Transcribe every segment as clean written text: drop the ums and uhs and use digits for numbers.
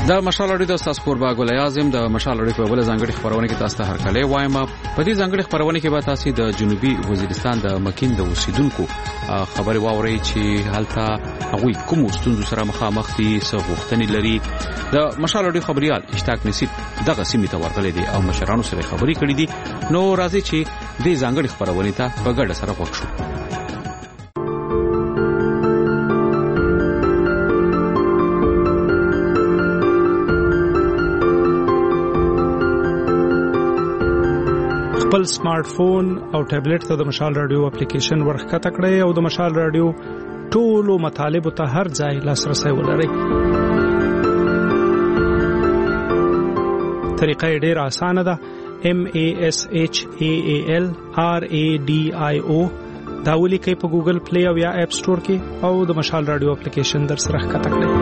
د مشال اړیکې د استاد قربا ګل اعظم د مشال اړیکې په بل ځانګړي خبرونه کې تاسو ته هرکلی وایم. په دې ځانګړي خبرونه کې به تاسو د جنوبي وزیرستان د مکین د اوسیدونکو خبري واورئ چې هلته هغوی کوم ستونزو سره مخامخ دي، څه غوښتنې لري. د مشال اړیکې خبريال اشتاق نصیب دغه سیمې ته ورغلی دی او مشرانو سره خبرې کړې دي. نو راځي چې دې ځانګړي خبرونه ته په ګډه سره وښه شو. خپل سمارټ فون او ټابلیټ ته د مشال رادیو اپلیکیشن ورخکته کړئ او د مشال رادیو ټولو مطالبو ته هر ځای لاسرسي ولرئ. طریقه ډېره اسانه ده. MASHAAL RADIO دا ولیکئ په ګوګل پلی او یا اپ سٹور کې او د مشال رادیو اپلیکیشن در سره ښکته کړئ.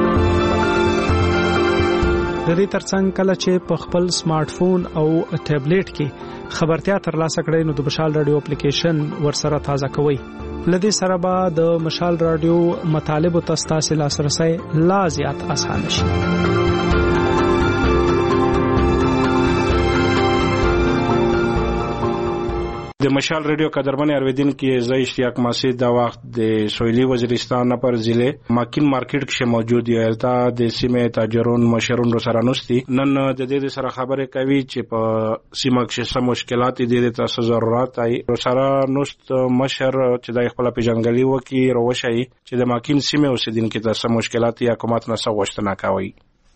د دې ترڅنګ کله چې په خپل سمارټ فون او ټابلیټ کې خبرتیا ترلاسه کړئ نو د مشال رادیو اپلیکیشن ورسره تازه کوئ. لدې سره به د مشال رادیو مطالبو ته ستاسو لاسرسي لا زیات اسانه شي. د مشال رادیو قدرمن ارویدین کې زه اشتیاق مسعود د وخت د سویلی وزیرستان پر ضلع ماکین مارکیټ کې موجود یم. البته د سیمې تاجرون مشرون سره نوستي نن د دې سره خبرې کوي چې په سیمه کې څه مشکلات دي، د تاسو ضرورت ای سره نوست مشر چې د خپل پیژنګلي وکي روشي چې د ماکین سیمه اوسیدونکو ته څه مشکلات یا حکومت نه څه غوښتنه کوي.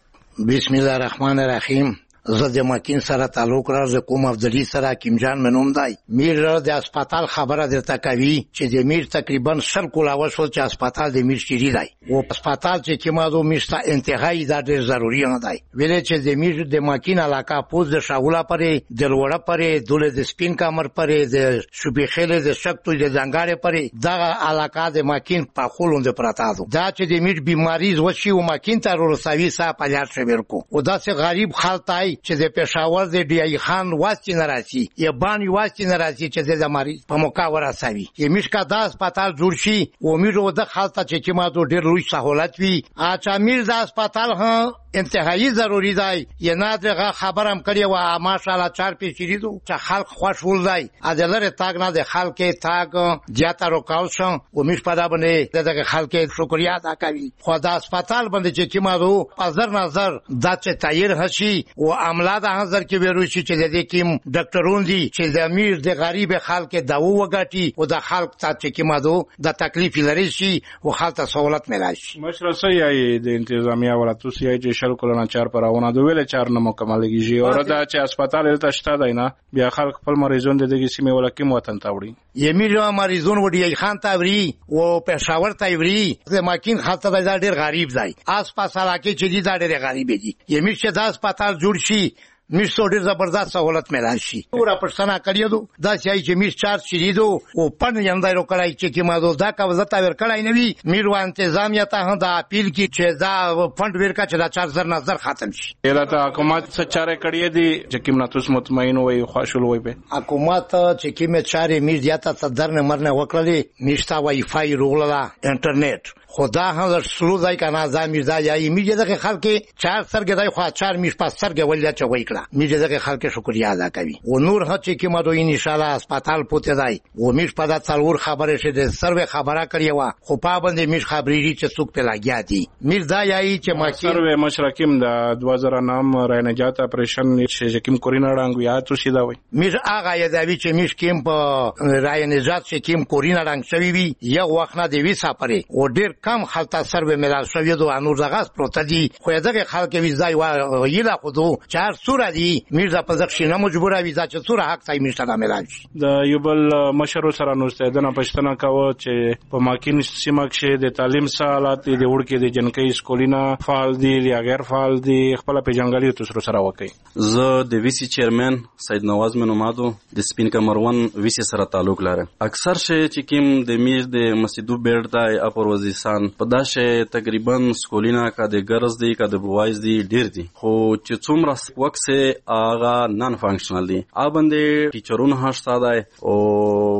بسم الله الرحمن الرحیم. زه د ماکین سره تعلق لرم. کوم افضلی سره حکیم جان منوم دی. میر د هسپتال خبره درته کوي چې د میر تقریبا 100 کولا وشو چې هسپتال د میر چیرې دی او هسپتال چې کیمادو میسته انتهایی دا ډېر ضروری نه دی. ویل چې د میر د ماکین علاقه پوز د شاولا پرې د لوړه پرې دوله د سپین کمر پرې د شوبېخله د شکتو د ځنګاړې پرې دا علاقه د ماکین په خولوند پراتادو. دا چې د میر بیماری وشي او ماکین ته ورسوي صاحب پلیار شویر کو او دا سه غریب خالتای چې د پېښور د ډی ای خان واسطې ناراضي یا باندې واسطې ناراضي چې د مریض په موقع ورسوي. یمیش کا دا هسپتال جوړ شي او میرو د خالته چې ما ته ډېر لوی سہولت وي. اچھا میر دا هسپتال ها انتهایی ضروری دی. یا نادره خبرم کړی و ماشاءالله 4 پیچری دو چې خلک خوشحال دی. ادلره تاګ نه د خلک تاګ جاته روکاو شو او میش پدا باندې دغه خلک شکریا ادا کوي. خو دا هسپتال باندې چې ما دو پزر نظر دا چې تایر هشي او عمله د حاضر کې وروشي چې د دې کیم ډاکټرون دي چې د امیر د غریب خلک داو وګټي او د خلک ته چې ما دو د تکلیف لري شي او خلک سہولت ملاشي. مشر سي د انتظامیه ولاتو سي چې شل کولونه 4 پراونه دوه ویل 4 نه مکملېږي او دا چې هسپتال ته شته دی نه بیا خلک خپل مریضون د دې سیمه ولکه موطن تاوړي. یمیر مریضون وډی خان تاوري او پېښور تاوري د ماکین خاطر دا ډېر غریب دی. آس پاس علاقې چې دي دا ډېر غریب دي. یمیر چې دا هسپتال جوړ شي میشتو ډېر زبردست سہولت ملان شي. ورا پښتنه کړیو دا چې میش 4 شریدو او پن یندایرو کړای چې ما دا کا وزتا ور کړای نوی میرو انتظامیه ته دا اپیل کی چې دا فند ورکا چې دا 4000 نظر ختم شي. دا ته حکومت څه چاره کړی دي چې کیمه تاسو مطمئن وي خوشاله وي به حکومت چې کیمه چاره میر زیاته صدر نه مرنه وکړلې میشتا وای فای روغلا انټرنیټ خدا هم شروع ځای کنه زمیر ځای یې میږي دغه خلک 4 سرګ دای خو 4 میش پاس سرګ ولیا چې وای کړه میږي دغه خلک شکریا ادا کوي او نور هڅه کې ما دوی ان شاء الله هسپتال پوتې دی او میش په دا څلور خبره شه د سروې خبره کړی و خو پابند میش خبرې چې څوک په لاګیا دي میر دا یای چې ما سروې مشرکیم د 2000 نام رای نجات اپریشن چې کیم کورینا رنګ یا څه شي دا وای میر هغه یادوي چې میش کیم په رای نجات چې کیم کورینا رنګ شوی وي یو وخت نه دی وی سپاره او ډیر کم خلک سروې ملال شوی دو انور دغه پروت دي خو دغه خلک ویزای و یلا خودو 4 سور دي میرزا په ځخ شینه مجبوره ویزا چې سور حق ځای میشته د ملال د یوبل مشر سره نو ستدنه پښتنه کاوه چې په ماکین سیمه کې د تعلیم سالات د وړکې د جنکۍ سکولینا فعال دي یا غیر فعال دي خپل پیژنګلي تاسو سره وکي. زه د ویسي چیرمن سید نواز منومادو د سپین کمرون ویسي سره تعلق لرم. اکثر شي چې کیم د میر د مسجدو بیرته اپر وزیرستان په داشه تقریبا سکولینا کا د ګرز دی کا د بوایز دی ډیر دي خو چې څومره وخت سه اغه نان فانکشنل دي ا باندې ټیچرونه هشتا دی او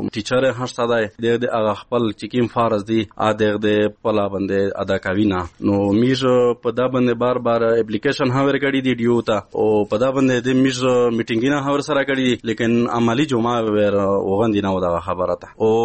ټیچر هڅه ده د هغه خپل چکیم فرض دی ادغه د پلا باندې ادا کوي نه نو میز په دا باندې بار بار اپلیکیشن هاور کړي دی ډیو ته او په دا باندې د میز میټینګ نه هاور سره کړي لیکن عملی جمعه ور وغندي نه دا خبره ته او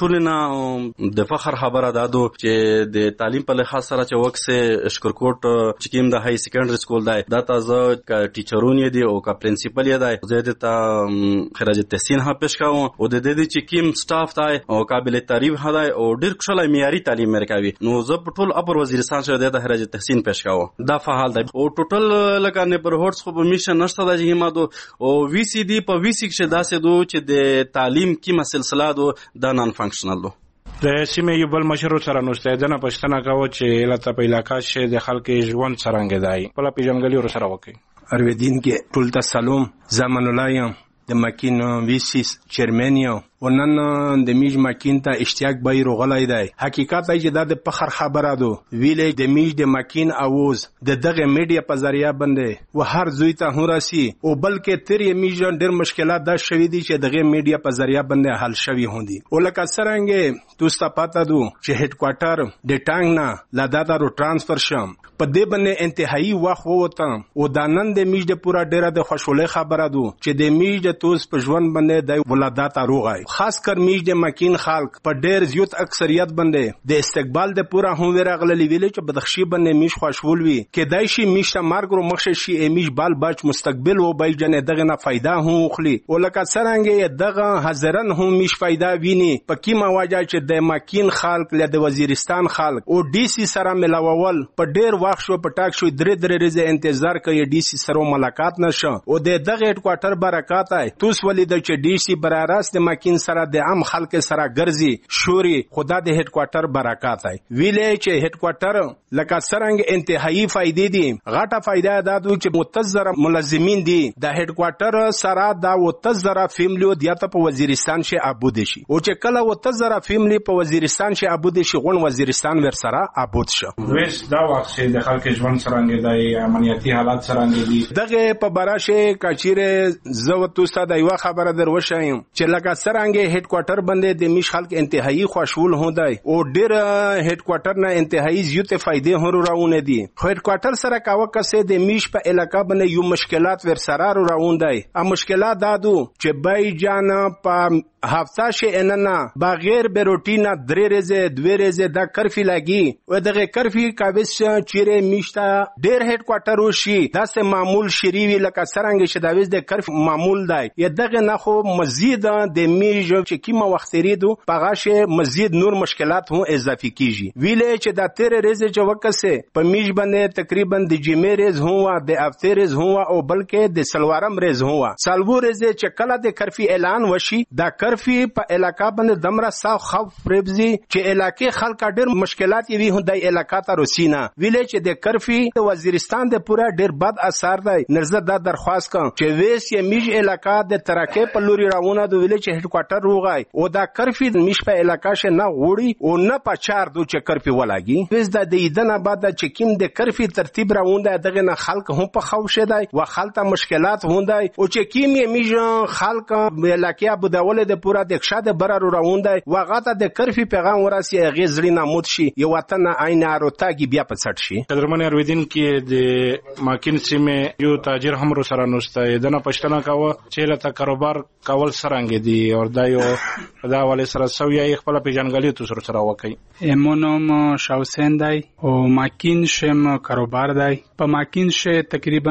پټولنا د فخر خبره دادو چې د تعلیم په لحاظ سره چې وکسه شکرکوټ چکیم د های سیکنډری سکول دی دا تاسو ک ټیچرونه دی او ک پرنسپل دی زه د تا خراج تحسین ها پېښ کوم او د دې چې کیم سټاف دی او قابل تعریف هداي او ډیر کښله معیاري تعلیم ورکوي نو زه په ټول اپر وزیرستان سره د خراج تحسین پېښ کوم دا فعال دی او ټوټل لکه نه پر هورس خو په میشن نشته د جهمادو او وی سی ډي په وی سی کې داسې دو چې د تعلیم کی مسلسله دو د نان فنکشنل دو د سیمې یو بل مشر سره نوستیدنه پښتنه کاوه چې لته په علاقې شه د خلکو ژوند څنګه دی په پیژنګلی ور سره وکي ارویدین کې ټول ته سلام زمان الله یم د مکین وی سی چیرمن یم ونن د میج مکین ته اشتیاق به روغلای دی حقیقت دی چې دا د فخر خبره ده ویلې د میج د مکین اوز د دغه میډیا په ذریعہ باندې و هر زوی ته هوراسي او بلکې تر یې میج ډېر مشکلات دا شوي دي چې دغه میډیا په ذریعہ باندې حل شوي هوندي او لکه څنګه توستا پاتا دو چې هډ کوارټر د ټانګ نه لادادا رو ترانسفر شم په دې باندې انتهایی وخت ووته او د نن د میج د پورا ډېره د خوشاله خبره ده چې د میج د توس په ژوند باندې د ولادت روغای خاص کر میج د مکین خلق په ډېر زیات اکثریت باندې د استقبال د پورا هم ورغللی ویل چې بدخشي باندې میش خوشول وي کې دای شي میش ته مرګ رو مخ شي میش بال بچ مستقبل و بای جن دغه نه फायदा هم خلی او لکه څنګه دغه حاضرن هم میش फायदा ویني په کیمه واجه چې د مکین خلق له د وزیرستان خلق او ډي سي سره ملاول په ډېر وخت شو پټاک شو درې ریزه انتظار کوي ډي سي سره ملاقات نشه او د دغه هډ کوارټر برکات آی توس ولید چې ډي سي براراست د مکین سره د عام خلک سره ګرځي شوري خدا د هډ کوارټر برکات آی ویلې چې هډ کوارټر لکه څنګه انتهایی فائدې دي غټه فائدہ دا دوی چې متزر ملازمین دي د هډ کوارټر سره دا متزر فیملی د یاته په وزیرستان شي ابود شي او چې کله متزر فیملی په وزیرستان شي ابود شي غون وزیرستان ور سره ابود شي ویس دا وخت چې د خلک ژوند څنګه دی امنیتي حالات څنګه دي دغه په براشه کچیره زو توستا د یو خبره در وشایم چې لکه څنګه هډ کوارټر باندې د میش خلک انتهایی خوشحال هوندای او ډیر هډ کوارټر نه انتهایی زیاته فائدې هرو راونه دي هډ کوارټر سره کاوه کسه د میش په علاقہ باندې یو مشکلات ور سره راوندای ا مشکلات دادو چې بای جان په هفته شه اننا بغیر به روټینا درې ریزه دوه ریزه دا کرفی لګي او دغه کرفی کاوس چیرې میشتا ډیر هډ کوارټر وشي دا سه معمول شریوی لکه څنګه چې دا وز د کرف معمول دی یا دغه نه خو مزید د میج چې کیمه وخت ریدو پغاشه مزید نور مشکلات هم اضافي کیږي ویلې چې دا تیر ریزه چې وکسه په میج باندې تقریبا د جمعې ریز هوا د هفته ریز هوا او بلکې د سلوارم ریز هوا سالبو ریزه چې کله د کرفی اعلان وشي دا کرفی په علاقہ باندې دمره صاف خوف پربزي چې علاقې خلک ډېر مشکلات یې وي هدای علاقہ ته روسینا ویلې چې د کرفی د وزیرستان د پورا ډېر بد اثر دی نرزه دا درخواست کوم چې ویس یې میج علاقہ د ترکه په لوري راونه د ویلې چې هډ کوارټر روغای او دا کرفی د میش په علاقہ شه نه وړي او نه پچار دو چې کرفی ولاګي ویس د دیدنه بعد چې کیم د کرفی ترتیب راونه دغه نه خلک هم په خوف شه دی او خلک مشکلات هوندای او چې کیم یې میج خلک علاقې ابو داول د پورا د ښاده برارو راوندای واغاته د کرفی پیغام وراسي غزري نامود شي یو وطن عین اروتاګي بیا په څټ شي قدرمن ارویدین کې د ماکین سیمه یو تاجر هم رو سره نوسته دنه پښتنه کاوه چې لته کاروبار کول سرانګ دي او دا یو دا ولې سره سویا خپل پیژنګلی تو سره وکي امونم شاوسین دی او ماکین شم کاروبار دی په ماکین شه تقریبا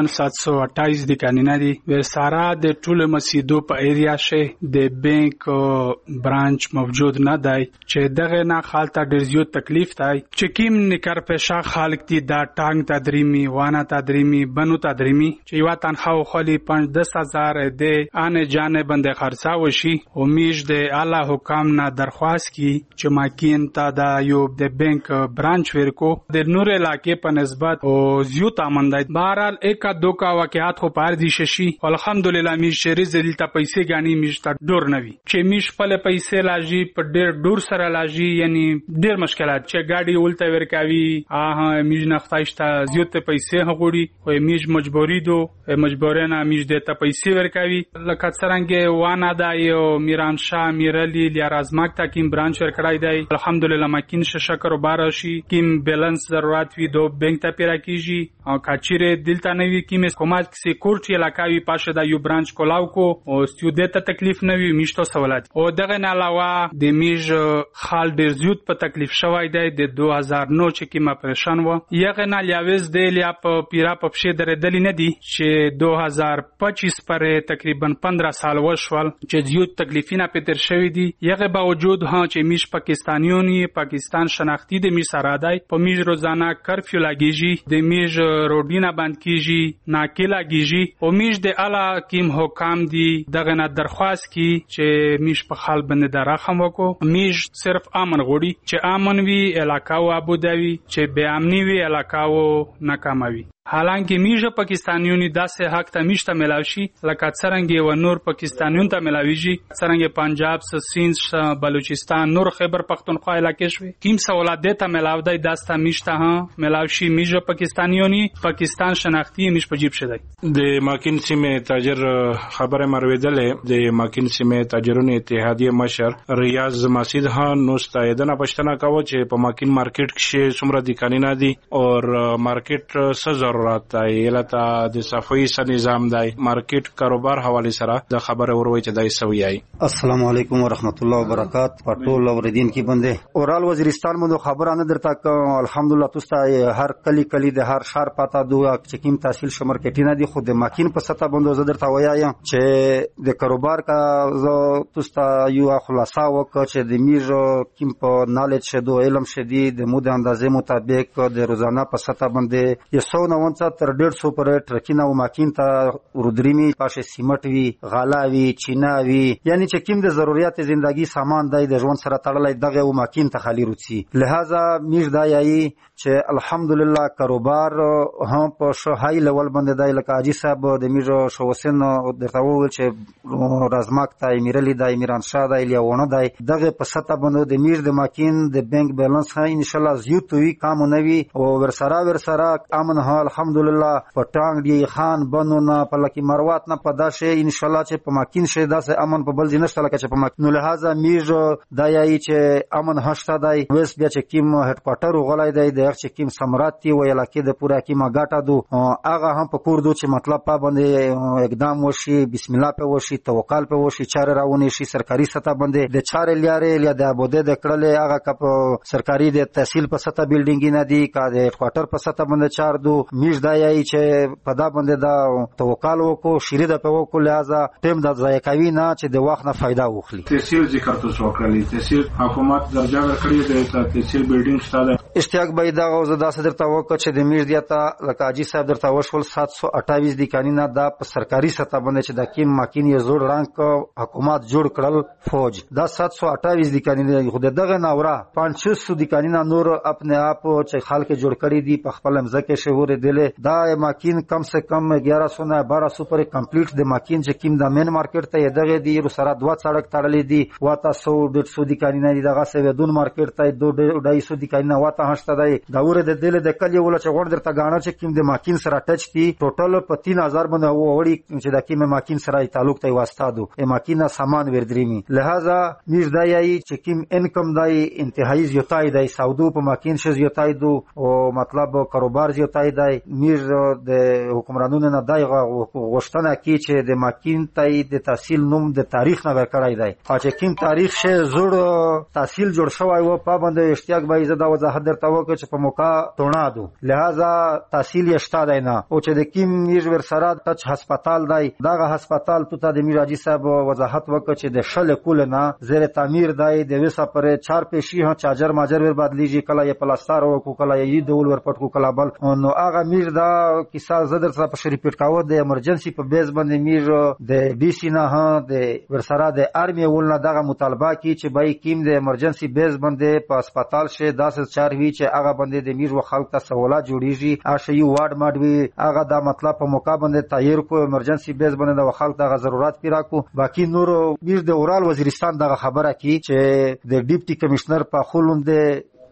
728 دکانونه دي ورساره د ټول مسجدو په ایریا شه د بانک برانچ موجود نه دی چې دغه نه خالته ډیر زیات تکلیف دی چې کیم نکر پېښه خالق دي دا ټانګ تدریمی وانه تدریمی بنو تدریمی چې یو تنخواه خالي 5-10,000 دی ان جانه بند خرڅا وشي امید د اعلی حکام نه درخواست کی چې ماکین ته دا یو د بانک برانچ ورکو د نور علاقې په نسبت او زیات امندای بهرحال یک دوکا واقعات خو پار دي شي الحمدلله می شری زلیل ته پیسې غانی میشته ډور نوي چې میش په پیسې لاجی په ډیر ډور سره لاجی یعنی ډیر مشکلات چې گاډي ولته ورکاوي میج نختایشته زیات پیسې هغوړي خو میج مجبوری دو مجبورانه میج د ته پیسې ورکاوي لکه څنګه وانه دا یو میرانشاه میرلی لیارازماک تا کیم برانچ ورکړای دی الحمدلله ماکین ششه کاروبار شي کیم بیلانس ضرورت وي دو بانک ته پیرا کیږي او کاچیره دلته نوی کیم حکومت سکیورټي علاقاوي پاشه دا یو برانچ کولاو کو او ستودیت ته تکلیف نوی میشتو سوالات او دغه نه علاوه د میج خال ډیر زیات په تکلیف شوی دی د 2009 چې کیم اپریشن و یغه نه لیاوز دی لیا په پیرا په شه درېدل نه دي چې 2025 پر تقریبا 15 سال وشول چې زیات تکلیفینه په تر شوی دي یغه باوجود ها چې میش پاکستانیونی پاکستان شناختی د می سره دی په میج روزانه کرفیو لاګیږي د میج روډینا بند کیږي ناکې لاګیږي او میج د اعلی کیم حکام دی دغه نه درخواست کی چې میش په خال باندې درخم وکړو میج صرف امن غوړي چې امن وی علاقه او ابوداوی چې بے امنی وی علاقه او ناکاموي حالانکه میجه پاکستانیونی داسې حق ته میشته ملاوي لکه څنګه و نور پاکستانیون ته ملاويږي څنګه پنجاب سند بلوچستان نور خیبر پختونخوا علاقې شوي کیم سوالات ته ملاوي داسته میشته ها ملاوي میجه پاکستانیونی پاکستان شناختی میش په جیب شدی د ماکین سیمه تاجر خبره مرویدلې د ماکین سیمه تاجرونو اتحادیه مشر ریاض مسجد ها نو ستایدنه پښتنه کاوه چې په ماکین مارکیټ کې څومره دکانونه دي او مارکیټ سزا ضرورت دی لته د صفوي سره نظام دی مارکیټ کاروبار حواله سره د خبره وروي چې دای سویای السلام علیکم ورحمت الله وبرکات پټول اوریدین کی بنده اورال وزیرستان مو خبره نه درته الحمدلله تاسو هر کلی د هر شهر پتا دوه چکیم تحصیل شمر کټینه دي خود ماکین په ستا بندو زه درته وایم چې د کاروبار کا تاسو یو خلاصا وک چې د میجو کیم په نالج شدو علم شدي د مود اندازې مطابق د روزانه په ستا باندې 190 تر 150 پر ټرکینه او ماکین ته رودریمی پاشه سیمټ وی غالا وی چینا وی یعنی چې کوم د ضرورت زندگی سامان دای د ژوند سره تړلای دغه او ماکین ته خالی روڅي لہذا میج دایي چې الحمدلله کاروبار هم په شو های لیول باندې دای لکه اجي صاحب د میج شو وسن درته وول چې رازماک ته میرلی دای میران شاه دای لیونه دای دغه په ستا باندې د میج د ماکین د بانک بیلانس ها ان شاء الله زیاتوي کام نوي او ورسره امن ها الحمدلله پټانګ دی خان بنونه په لکی مروات نه پداشه ان شاء الله چې په ماکین شه داسه امن په بل ځینشت لکه چې په ماکین نو لہذا میج دایي چې امن هشته دای وس بیا چې کیم هډ کوارټر غلای دی د چې کیم سمرات دی ویل کې د پورا کیما غاټا دو هغه هم په کور دو چې مطلب په باندې اقدام وشي بسم الله په وشي توکل په وشي چاره راونی شي سرکاري سطح باندې د چاره لیارې یا د ابوده د کړل هغه کپ سرکاري د تحصیل په سطح بلډینګ نه دی کا د هډ کوارټر په سطح باندې چار دو میج دایي چې په دا باندې دا توکل وکړو شری د په وکړو لہذا ټیم د ځای کوي نه چې د وخت نه फायदा واخلي تحصیل ذکر تاسو وکړلی تحصیل حکومت درجه ورکړي د تحصیل بلډینګ شته اشتیاق به دا غوځه داسې درته وکړه چې د میج دیاته لکه اجي صاحب درته وشول 728 د قانونا دا په سرکاري سطح باندې چې د کیم ماکین یې زوړ رنګ حکومت جوړ کړل فوج دا 728 د قانونا خو دغه ناوره 500 د قانونا نور خپل اپ چې خلک جوړ کړی دي په خپل مزکه شهور دله دا ماکین کم سے کم 1100 نه 1200 پر کمپلیټ د ماکین چې کیم د مین مارکیټ ته دغه دی سره دوه سړک تړلې دي واته 100 150 د قانونا دي دغه سه ودون مارکیټ ته 250 د قانونا واته هشته دی دا ور د دله د کلی ول چې غوړ درته غاڼه چې کیم د ماکین سره ټچ کی ټوټل په 3000 باندې وړي چې د کیم ماکین سره تعلق ته واسطه دو ا ماکینه سامان وردريمي لہذا میز دایي چې کیم انکم دای انتهایی زیاتای دی سعودو په ماکین ش زیاتای دو او مطلب کاروبار زیاتای دی میز د حکمرانونو نه دای غوښتنه کی چې د ماکین ته د تحصیل نوم د تاریخ نه ورکړای دی چې کیم تاریخ شه زوړ تحصیل جوړ شوی و په باندې اشتیاق به زده وضاحت درته وکړ چې په موقع تونادو لہذا تحصیل یشتا دی نه او چې د کیم میز ور سره ټچ هسپتال دی دغه هسپتال ته د میراجی صاحب وضاحت وکړ چې د شل کول نه زیر تعمیر دی د وسه پر 4 پیشي ها چارجر ماجر ور بدلیږي کله یې پلاستر او کله یې دول ور پټ کو کله بل نو هغه میر دا کیسه زدر سره په شریف پټکاو د ایمرجنسي په بیس باندې میر د ډي سي نه ها د ورسره د ارمي ولنه دغه مطالبه کی چې بای کیم د ایمرجنسي بیس باندې په هسپتال شه 10 وی چې هغه باندې د میر و خلک ته سہولت جوړیږي اشه یو وارد ماډوي هغه دا مطلب په موقع باندې تغیر کو ایمرجنسي بیس باندې د خلک د ضرورت پیرا کو باقی نور میر د اورال وزیرستان دغه خبره کی چې د ډیپټي کمشنر په خلوند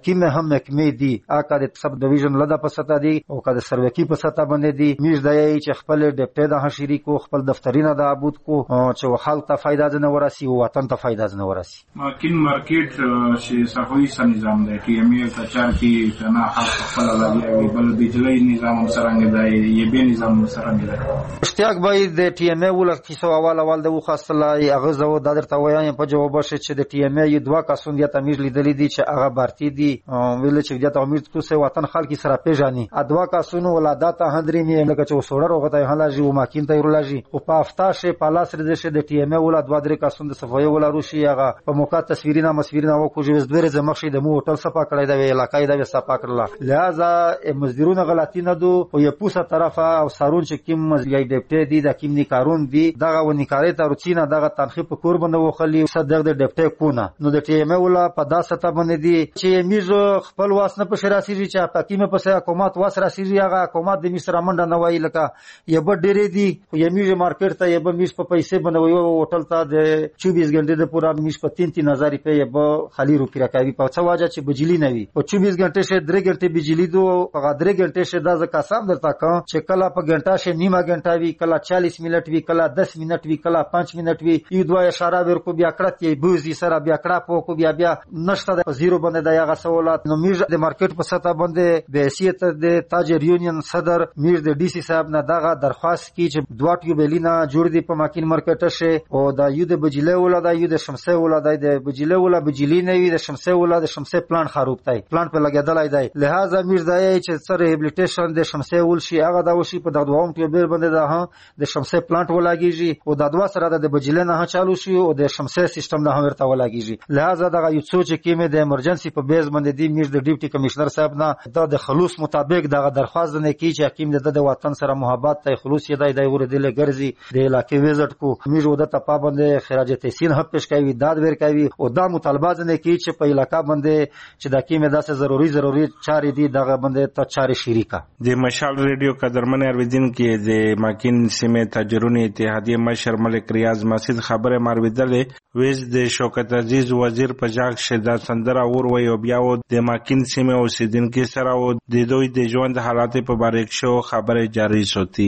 کوم هم محکمې دي اکه د سب ډیویژن لدا په سطح دي او که د سروکی په سطح باندې دي میش دی چې خپل ډیپټي د شریک کو خپل دفترینه د عبود کو چې خلک ته فائدہ نه ورسي او وطن ته فائدہ نه ورسي ماکین مارکیټ چې صفوي نظام دی ټي ام ای کچار کې تنا خپل لګي بل بجلی نظام سره دی یبه نظام سره دی اشتیاق باید د ټي ام ای ول کیسو اول د وخاصله هغه زو د درته وایم په جواب شي چې د ټي ام ای دوه کسون دي تمیز لیدلې دي چې هغه بارتي دي ویل چې د امیر تو سه وطن خلک سره پیژني ادوا کسون ولادت هندري نه لکه چې وسوړه روغته هلاجي او ماکین ته ورلاجي او په افتاشه پالاس رده د ټي ام ای ول ادوا درې کسون د صفوي ول روشي هغه په موقع تصویرونه مسویرونه وکړي چې دوی زمخشي د مو هوټل صفا کړی دی علاقې د صفا کړل لہذا مزدورونه غلطی نه دو او یو پوسه طرفه او سارون چې کیم مزګی ډیپټي دي د کیم نیکارون دي دغه ونیکاري ته روچینه دغه تنخیب په کور باندې وخلی صدق د ډیپټي کونه نو د ټي ام ای ول په داسه ته باندې دي چې میز خپل واسنه په شراسي چې په کیمه په سیا حکومت واس راسي هغه حکومت د مصر منډه نه وای لکه یبه ډېرې دي یمیز مارکیټ ته یبه میز په پیسې باندې وي هوټل ته د 24 غنټې د پورا میز په 3000 روپے یبه خالی روپی راکوي په څه واجه چې بجلی نه وي په 24 غنټې شه 3 غنټې بجلی دو په 3 غنټې شه د قسم درته کوم چې کله په غنټه شه نیمه غنټه وی کله 40 منټ وی کله 10 منټ وی کله 5 منټ وی یو دوه اشاره ورکو بیا کړت یی بوزي سره بیا کړه په کو بیا نشته د زیرو باندې د هغه سوالات نو میز د مارکیټ په سطح باندې د حیثیت د تاجر یونین صدر میر د ډي سي صاحب نه دغه درخواست کی چې دوه ټیوبلینا جوړ دي په ماکین مارکیټ شه او د یو د بجلی ولا د یو د شمسه ولا د بجلی ولا بجلی نه وي د شمسه ولا د شمسه پلان خراب دی پلان په لګیدلای دی لہذا میر دای چې سره ریهابلیټیشن د شمسه ول شي هغه د وشي په دغه دوام ټیوبل باندې د شمسه پلانټ ولاګیږي او د دوه سره د بجلی نه چالو شي او د شمسه سیستم نه ورته ولاګیږي لہذا دغه یو څه چې کیمه د ایمرجنسي په بیس باندې دی میر د ډیپټي کمشنر صاحب نه د خلوص مطابق دغه درخواست نه کی چې حکیم د وطن سره محبت ته خلوص یې دای ور دل ګرځي د علاقې وزټ کو میر ود ته پابند خراج تحسین حق پیش کوي داد ور کوي او دا مطالبات نه کی چې په علاقہ باندې چې د حکیم داسه ضروری چارې دي دغه باندې ته چارې شریکا د مشال ریډیو قدرمن ارویدین کې د ماکین سیمه تاجرون اتحادیه مشر ملک ریاض مسجد خبره مارویدلې ویز د شوکت عزیز وزیر په ځاګ شدا سندره اور وی او بیا د ماکین سیمه اوسیدونکو سره او د دوی د ژوند حالات په باره کې شو خبره جاری شوتی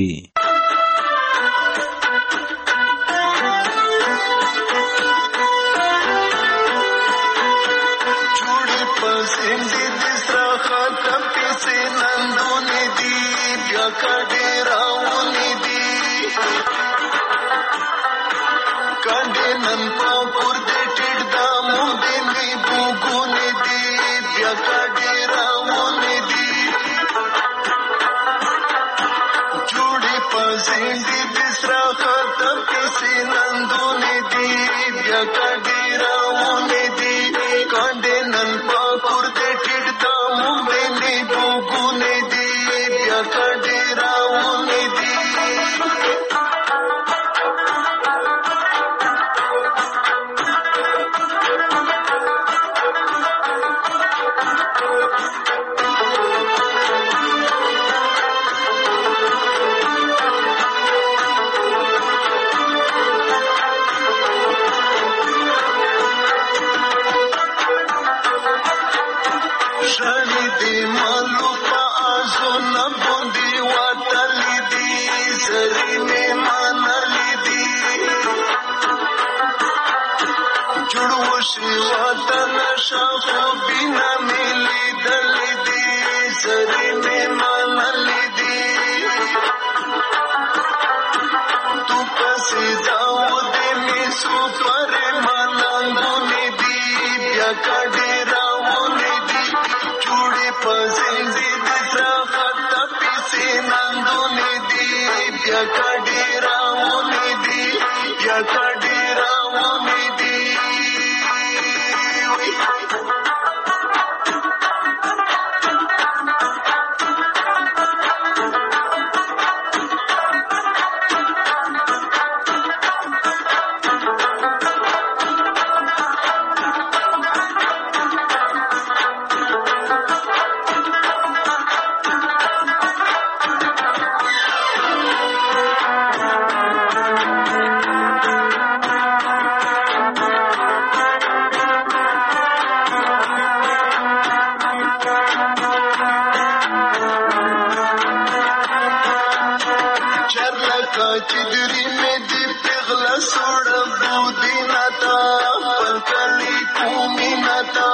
چدری میں دی پغلا سوڑ بودی نتا پلکلی کومی نتا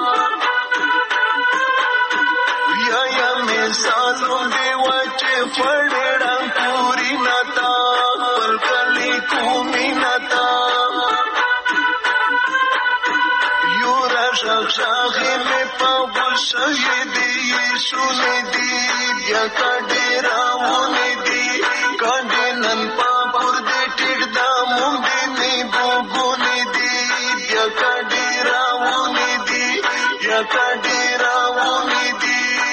یا میں سالوں دے وچے پڑڑا پوری نتا پلکلی کومی نتا یورا شاخی میں پاگل شہیدی سونے دی یا کڈیرا ونے دی کڈنن پاپور دے ٹڑدا مونڈے نی بوگونی دی یا کڈیرا ونے دی یا کڈیرا ونے دی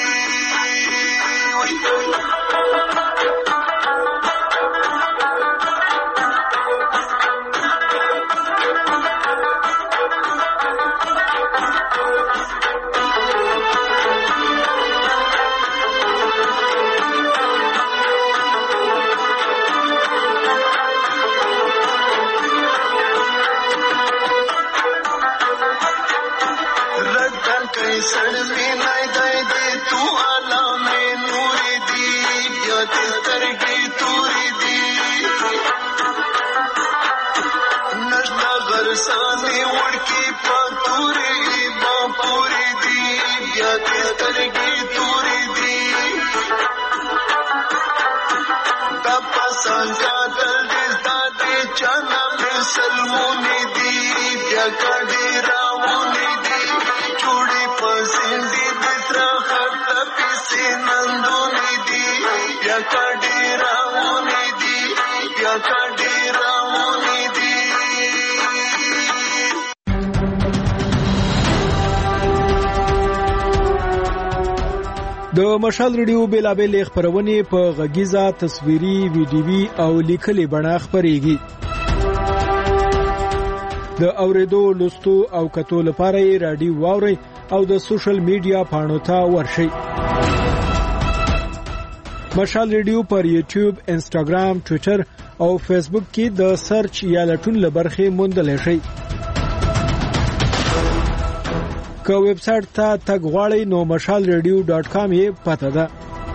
سڑمی نائی دائی دے تو عالم نوری دی یا ترگی توری دی نشنا غرسانی وڑکی پاتوری باپوری دی یا ترگی توری دی تپا سانگا دل دیزدا دی چانا میں سلمونی دی یا کڑی راونی دی چوڑی پسندی دترا خط پیسی نندونی دی یا کڑی راونی دی یا کڑی راونی دی د مشال ریډیو بیلابل خبرونه په غږیزه تصویري ویډیوي او لیکلي بڼه خبريږي د اوریدو لوستو او کتو لپاره رادیو واوري او د سوشل میډیا پاڼو ته ورشي مشال ریډیو پر یوټیوب انسټاګرام ټوئیټر او فیسبوک کې د سرچ یا لټون لبرخه موندل شي که ویب سټ ته تګ غواړئ نو mashalradio.com یې پته ده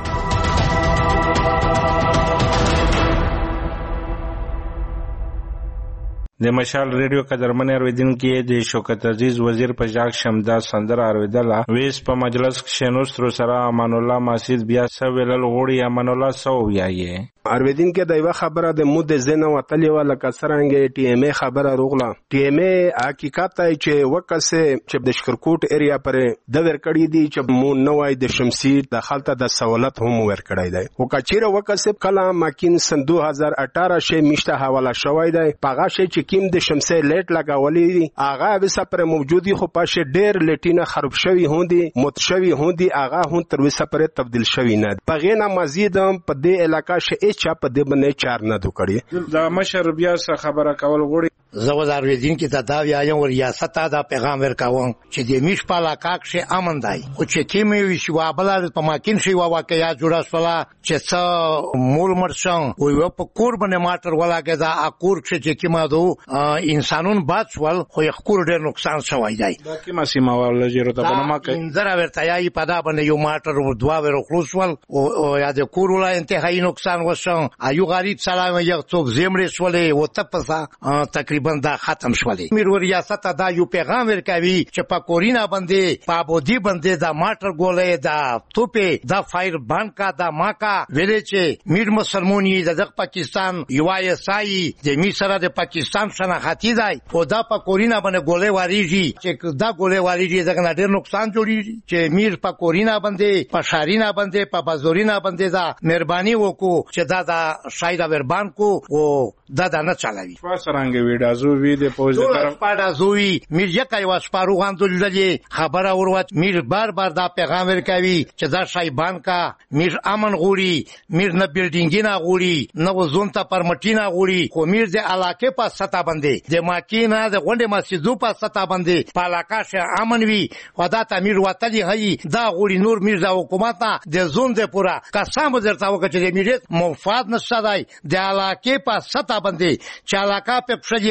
د مشال ریډیو قدرمن اوریدونکو د شوکت عزیز وزیر په ځاګ شمدا سندر اوریدله ویس په مجلس کې نوسترو سره امان الله ماسید بیا سویل غوړی امان الله سو ویایي ارویدین کې دایو خبره د مود زنه وتلی ولا کسرانګه ټي ام ای خبره روغله ټي ام ای حقیقت ای چې وکسه چې د شکرکوټ ایریا پر د ورکړی دی چې مون نوای د شمسیر د خلطه د سہولت هم ورکړی دی او کچیره وکسه کله ماکین سن 2018 شه میشته حواله شوی دی پاغه شه چې کیم د شمسه لیټ لگاولې دی اغه وسه پر موجودی خو پاشه ډیر لیټینه خراب شوی هوندي متشوی هوندي اغه هم تر وسه پر تبديل شوی نه پغې نه مزید په دې علاقہ شه چا په دې باندې چار نه دوکړي دا مشر بیا څه خبره کول غوړي زوازار وزین کې دا ویایم ور ریاست دا پیغام ورکاوم چې د میش په علاقه کې امن دی او چې کیمې وی شو بل په ماکین شي واقعیا جوړه شولا چې څو مول مرشن او یو په کور باندې ماټر ولاګه دا اکور چې کیما دو انسانون باد ول خو یو کور ډېر نقصان شوی دی دا کیما سیمه ول جوړه ته بنما کوي انځره ورته یای په دا باندې یو ماټر دوا ور خلاص ول او یا د کور ولا انتهایی نقصان وشو ایو غریب سلام یو څوک زمړې شولې او تپسا تقریبا دا ختم شولې میر ریاست دا یو پیغام ورکوي چې په کورینا باندې پابودی باندې دا ماټر ګولې دا توپه دا فایر بانکا دا ماکا ویلې چې میر مسلمانۍ د پاکستان یو ایسای د میسره د پاکستان شناختی دی او دا په کورینا باندې ګولې واریږي چې دا ګولې واریږي څنګه ډېر نقصان جوړیږي چې میر په کورینا باندې په شارینا باندې په بازورینا باندې دا مهرباني وکړو چې دا شاید وربان کو او دا نه چلاوي واسرانګ ویډازو وی د پوز طرف پاډازوي میر یکای واسپارو غاندل خبره وروت میر بار بار دا پیغام ورکوي چې دا شایبان کا میر امن غوري میر نه بلډینګینا غوري نه وزونتا پرمټینا غوري خو میر د علاقې په ستا باندې د ماکینا د غونډه مسجدو په ستا باندې په علاقې شه امن وي ودا تعمیر وتلی هي دا غوري نور میر د حکومت د زون د پورا قسم درته وکړي چې د میر مفاد نشته دی د علاقې په ستا باندې چې علاقې په پښې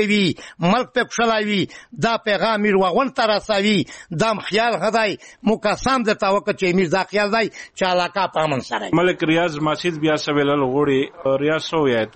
وي ملک په خوشالوي دا پیغام میر وغون ته رسوي دا خیال هدای مقسم د توقع چې میر دا خیال دی چې علاقه په امن سره ملک ریاض ماسید بیا سویلل غوړي ریاض سو یاد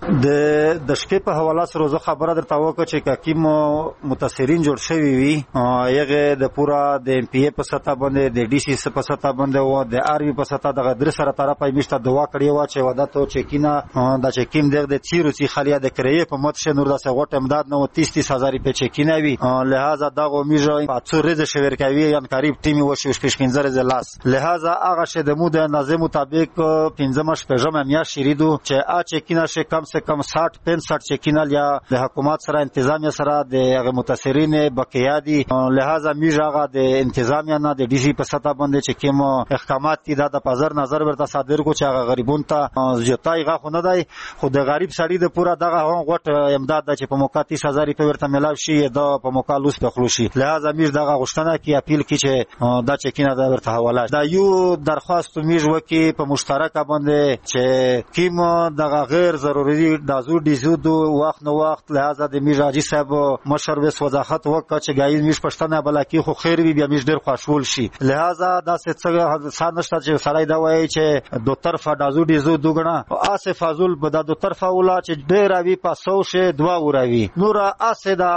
د شکې په حواله سره زه خبره درته وکړم چې کوم متاثرین جوړ شوی وي هغه د پورا د ام پی ای په سطح باندې د ډي سي په سطح باندې او د آر وی په سطح دغه در سره طرفه میشته دوا کړی و چې ودا ته چې کینا د چکیم دغه تیرو سی خالیا د کرې په مت شه نور د سغوت امداد نو 30000 په چکینه وی لہذا دغه میجو اڅورې د شویر کوي یان قریب ټیمی و شوش پښکینځره د لاس لہذا هغه شه د مو د نظم مطابق 15 پېژم میا شریدو چې ا چکینه شه کم سے کم 60-65 چکینه یا د حکومت سره انتظامیه سره د هغه متاثرین بقیادی لہذا میجو د انتظامیه نه د ډي سي په سطح باندې چې کوم احکامات دي د پازر نظر ورته صادر کو چې هغه غریبون ته زیاتای غا خو نه دی خو د غریب سړی د پورا دغه غوټ امداد چې په موقع 30000 په ورته ملاو شي د په موقع لوس په خلوشي لہذا میر دغه غشتنه کی اپیل کی چې دا چکینه د ورته حواله دا یو درخواست میر وکي په مشترکه باندې چې کیم دغه غیر ضروري دازو ديزو وخت نو وخت لہذا د میر حاجی صاحب مشر وس وضاحت وکړه چې غایز میر پښتنه بلکی خو خیر وی بیا میر ډیر خوشحال شي لہذا دا څه سانشته چې سړی دا وایي چې دو طرفه دازو ديزو دوګنا اسه فاضل بدا دو طرفه ولا چې ډیر اوی په 100 شه دوا وراوي نور اسه دا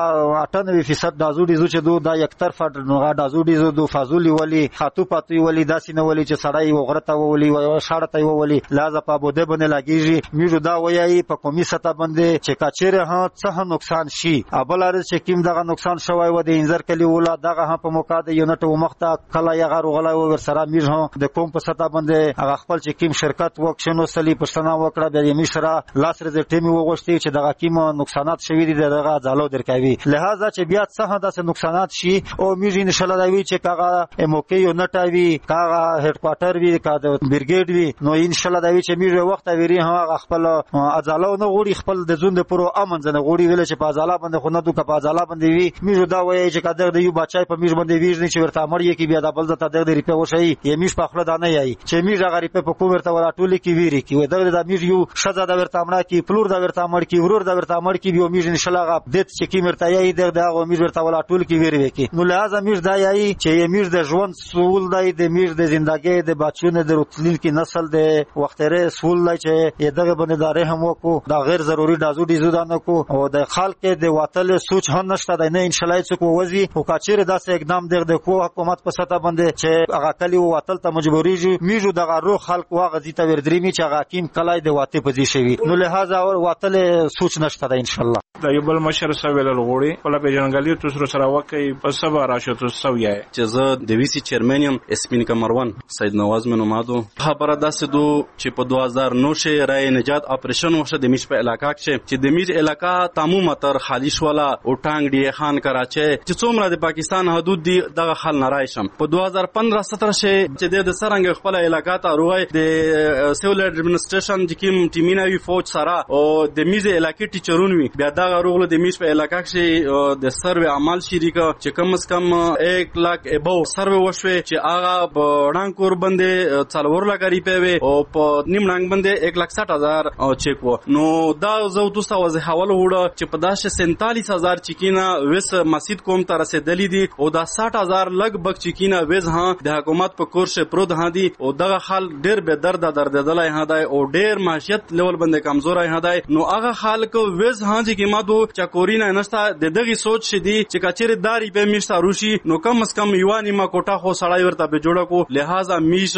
98% دازو ديزو چې دو دا یک طرفه نو دازو ديزو دو فاضل ولی خاطو پاتوي ولی داسینه ولی چې سړی وغرته ولی او شاړته ولی لازم په بده باندې لګیږي میجو دا وایي په قومي سطح باندې چې کاچره ها څه نقصان شي ابلار چې کیم دغه نقصان شوی و د انذر کلی ولا دغه په موقع د یونټ مخته کله یغه رغلا ور سره میر ها د کوم په سطح باندې هغه خپل چې کیم شرکت وکښنو سلی پښتنه وکړه د یمی سره لاس رز ټیمی وغوښتي چې دغه کیم نقصانات شوی دي دغه ځالو درکوي لہذا چې بیا څه داسې نقصانات شي او میر ان شاء الله دا وی چې کاغه اموکي یو نټاوي کاغه هډ کوارټر وی کاغه برګیډ وی نو ان شاء الله دا وی چې میر وخت ویری هغه خپل ازالو نه غوړي خپل د زوند پرو امن زنه غوړي ویل چې په ازاله باندې خو نه دوه په ازاله باندې وی میر دا وایي چې کاغه د یو بچای په میر باندې ویژنی چې ورته امر یې کی بیا د بل د تدغ ریپه وشي یمیش په خپل دانه یای چې میر هغه ریپه په کوم ورته ولا ټولی کی ویری کی و دغه د میر یو شزا د ورته امر کی پلور د ورته امر کی ورور د ورته امر کی بیا میر ان شاء الله غب دت چې کی مرته یای دغه میر ورته ولا ټول کی ویری وکي نو لازم میر دا یای چې میر د ژوند سول دی د میر د ژوندګي د بچونه د رتلیل کی نسل د وختره سول دی چې دغه باندې داره هم وکړو دا غیر ضروری دازو ديزو دانه کو او د خلک د واتل سوچ هم نشته د نه ان شاء الله چې کو وزي او کاچره داسې اقدام د کو حکومت په سطح باندې چې هغه کلی واتل ته مجبوری میجو دغه روح خلق واغزي ته وردريمي چې هغه حکیم کلای د واته پزي شوی نو لہذا اور واتل سوچ نشته ان شاء الله دا یو بل مشر سویل غوړي په لپاره جنګالي تاسو سره واکي په سبا راشه تاسو وایي چې زه د وی سي چیرمن یم اسپین کمروان سید نواز منومادو خبره داسې دو چې په 2009 شه رای نجات اپریشن وشه د میش په علاقہ کې چې د میش علاقہ تمام تر خالیش والا او ټانګ دی خان کراچي چې څومره د پاکستان حدود دی دغه خل نارایشم په 2015-17 شه چې د سرنګ خپل علاقہ ته روای د سیول ایڈمنسټریشن چې کوم ټیمیناوی فوج سره او د میز علاقې ټیچرون وی بیا دا غروغله د میش په علاقہ کې د سروې عمل شریکه چې کم از کم 1 लाख ابو سروې وشوي چې هغه په ډانکور باندې 4 لک ریپوي او په نیم ډانګ باندې 1,60,000 او چیک وو نو دا زو تاسو وځه حواله وړه چې په داشه 47,000 چکینا وس مسجد کوم تر رسیدلې دي او دا 60,000 لګ بک چکینا وز ها د حکومت په کورشه پرود ها دي او دغه حال ډیر به درد دلای ها دی او ډیر معیشت لیول باندې کمزورای ها دی نو هغه حال کو وز ها چې کیمادو چکورینا نشتا د دغه سوچ شدي چې کچېر داری په میشتا روشي نو کم از کم یوانی ما کوټه خو سړی ورته به جوړه کو لہذا میش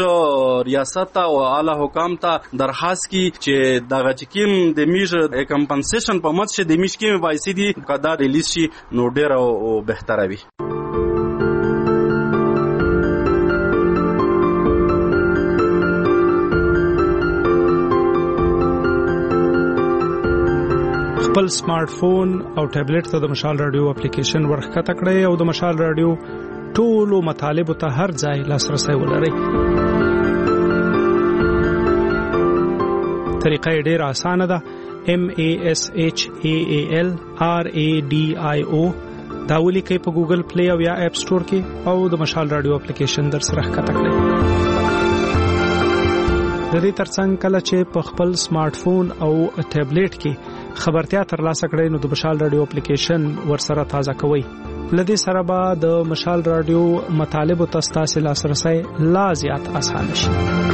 ریاست او اعلی حکام ته درخواست کی چې دغه چکیم د میش کمپنسیشن په مت شه د میش کې وایسي دي کدا ریلیز شي نو ډیر او بهتره وي خپل سمارټ فون او ټابلیټ ته د مشال رادیو اپلیکیشن ورخکته کړئ او د مشال رادیو ټولو مطالب ته هر ځای لاسرسي ولرئ. طریقه ډېره اسانه ده. MASHAALRADIO دا ولیکئ په ګوګل پلی او یا اپ سٹور کې او د مشال رادیو اپلیکیشن در سره ښکته کړئ. د دې ترڅنګ کله چې په خپل سمارټ فون او ټابلیټ کې خبرتیا ترلاسه کړئ نو د مشال رادیو اپلیکیشن ورسره تازه کوئ. لدې سره به د مشال رادیو مطالب او تاسو لاسرسي لا زیات اسانه شي.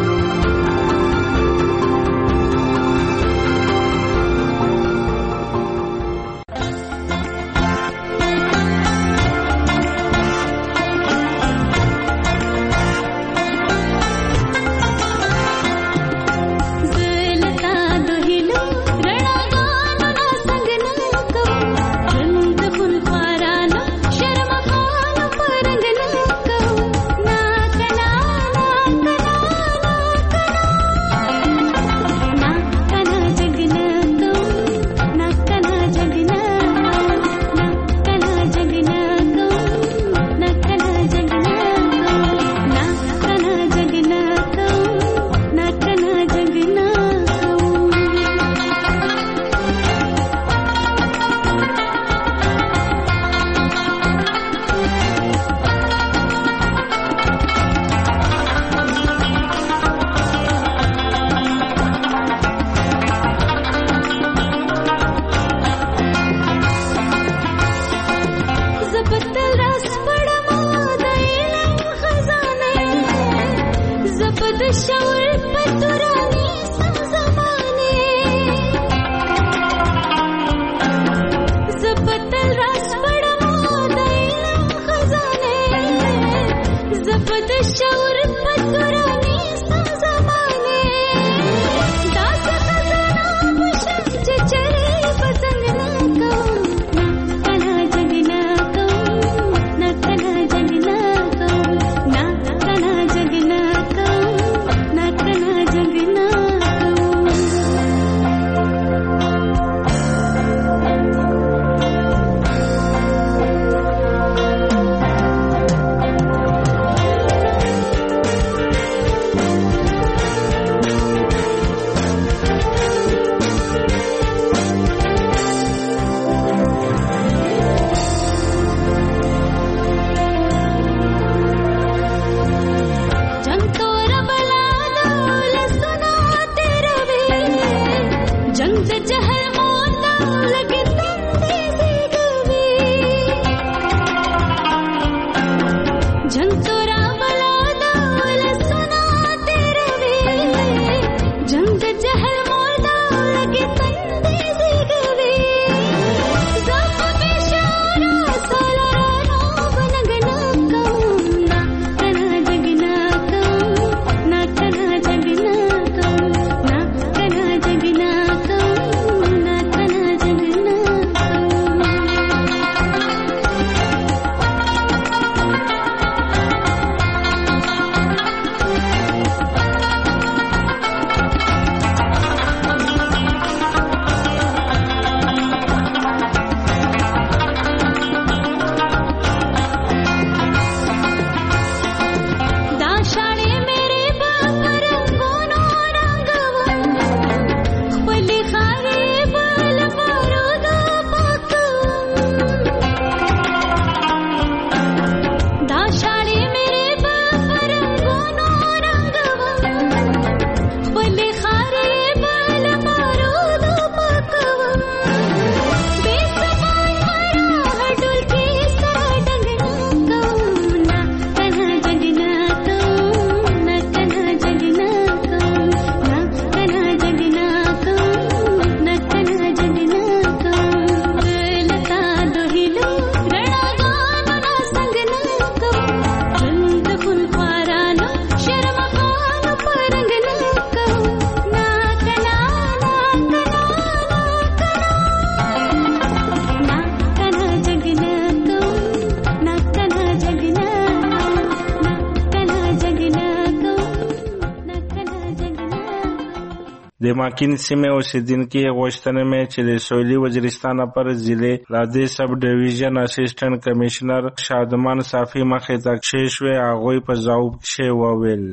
د ماکین سیمې اوسیدونکي غوښتنه مې چې د سویلي وزیرستان پر ضلع رادې سب ډیویژن اسسټنټ کمشنر شادمان صافي مخې ته کښې شوې هغوی په ځواب کښې وویل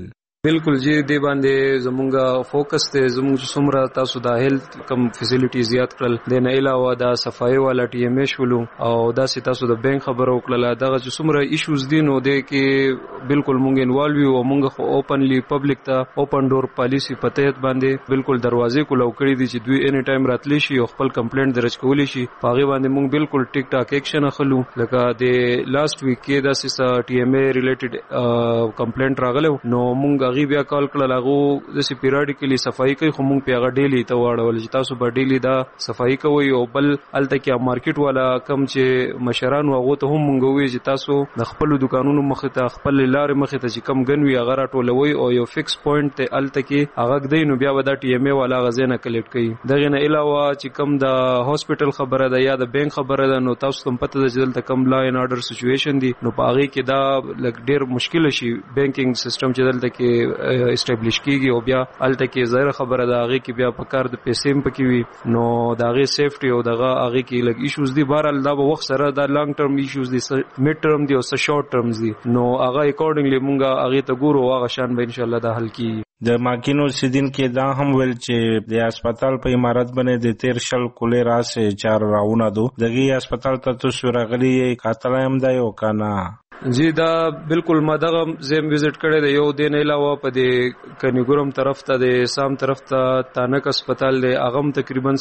بالکل جی دی باندې زمونږه فوکس ته زمونږ څومره تاسو د هیلث کم فیسیلیټی زیات کړل د نه علاوه د صفای والا ټي ام ایش ولو او دا سي تاسو د بانک خبرو کړل دغه څومره ایشوز دي نو د کې بالکل مونږ انوالو او مونږ اوپنلی پبلک ته اوپن ډور پالیسی پته باندې بالکل دروازې کولو کړی دي چې دوی اني ټایم راتلی شي او خپل کمپلینټ درج کولی شي پاغي باندې مونږ بالکل ټیک ټاک ایکشن اخلو لکه د لاست ویک کې د سیسا ټي ام ای ریلیټډ کمپلینټ راغلو نو مونږ غي بیا کال کړل هغه د سی پیریډیکلی صفائی کوي خو مونږ پیغه ډیلی ته واړول چې تاسو به ډیلی دا صفائی کوي او بل الته کې مارکیټ والا کم چې مشران هغه ته هم مونږ وی چې تاسو د خپل دکانونو مخ ته خپل لارې مخ ته چې کم غنوي هغه راټولوي او یو فکس پوینټ ته الته کې هغه دینو بیا ودا ټي ام ای والا غزنه کلیکټ کوي دغه نه علاوه چې کم د هاسپټل خبره ده یا د بانک خبره ده نو تاسو کوم پته د جدل کم لا ان آرډر سچويشن دي نو پاغي کې دا لګ ډیر مشکل شي بانکینګ سیستم چې دلته کې اسټابلیش کیږي او بیا الته کې ظاهر خبره ده هغه کې بیا په کار د پیسې پکې وي نو داغه سیفټي او دغه هغه کې لګ ایشوز دي بهرال دا به وخت سره دا لانګ ټرم ایشوز دي میډ ټرم دي او شارټ ټرمز دي نو هغه اکورډنګلی مونږه هغه ته ګورو هغه شان به ان شاء الله دا حل کی د ماکینو سیدین کې دا هم ویل چې د هسپتال په امارت باندې د 13 کولې راسه 4 راونه دو دغه هسپتال ته تاسو راغلي کاتل هم دا یو کنه جی دا بالکل ما دغه زم وزټ کړی دی یو دین علاوه په دې کنيګورم طرف ته د سام طرف ته تانک هسپتال دی اغم تقریبا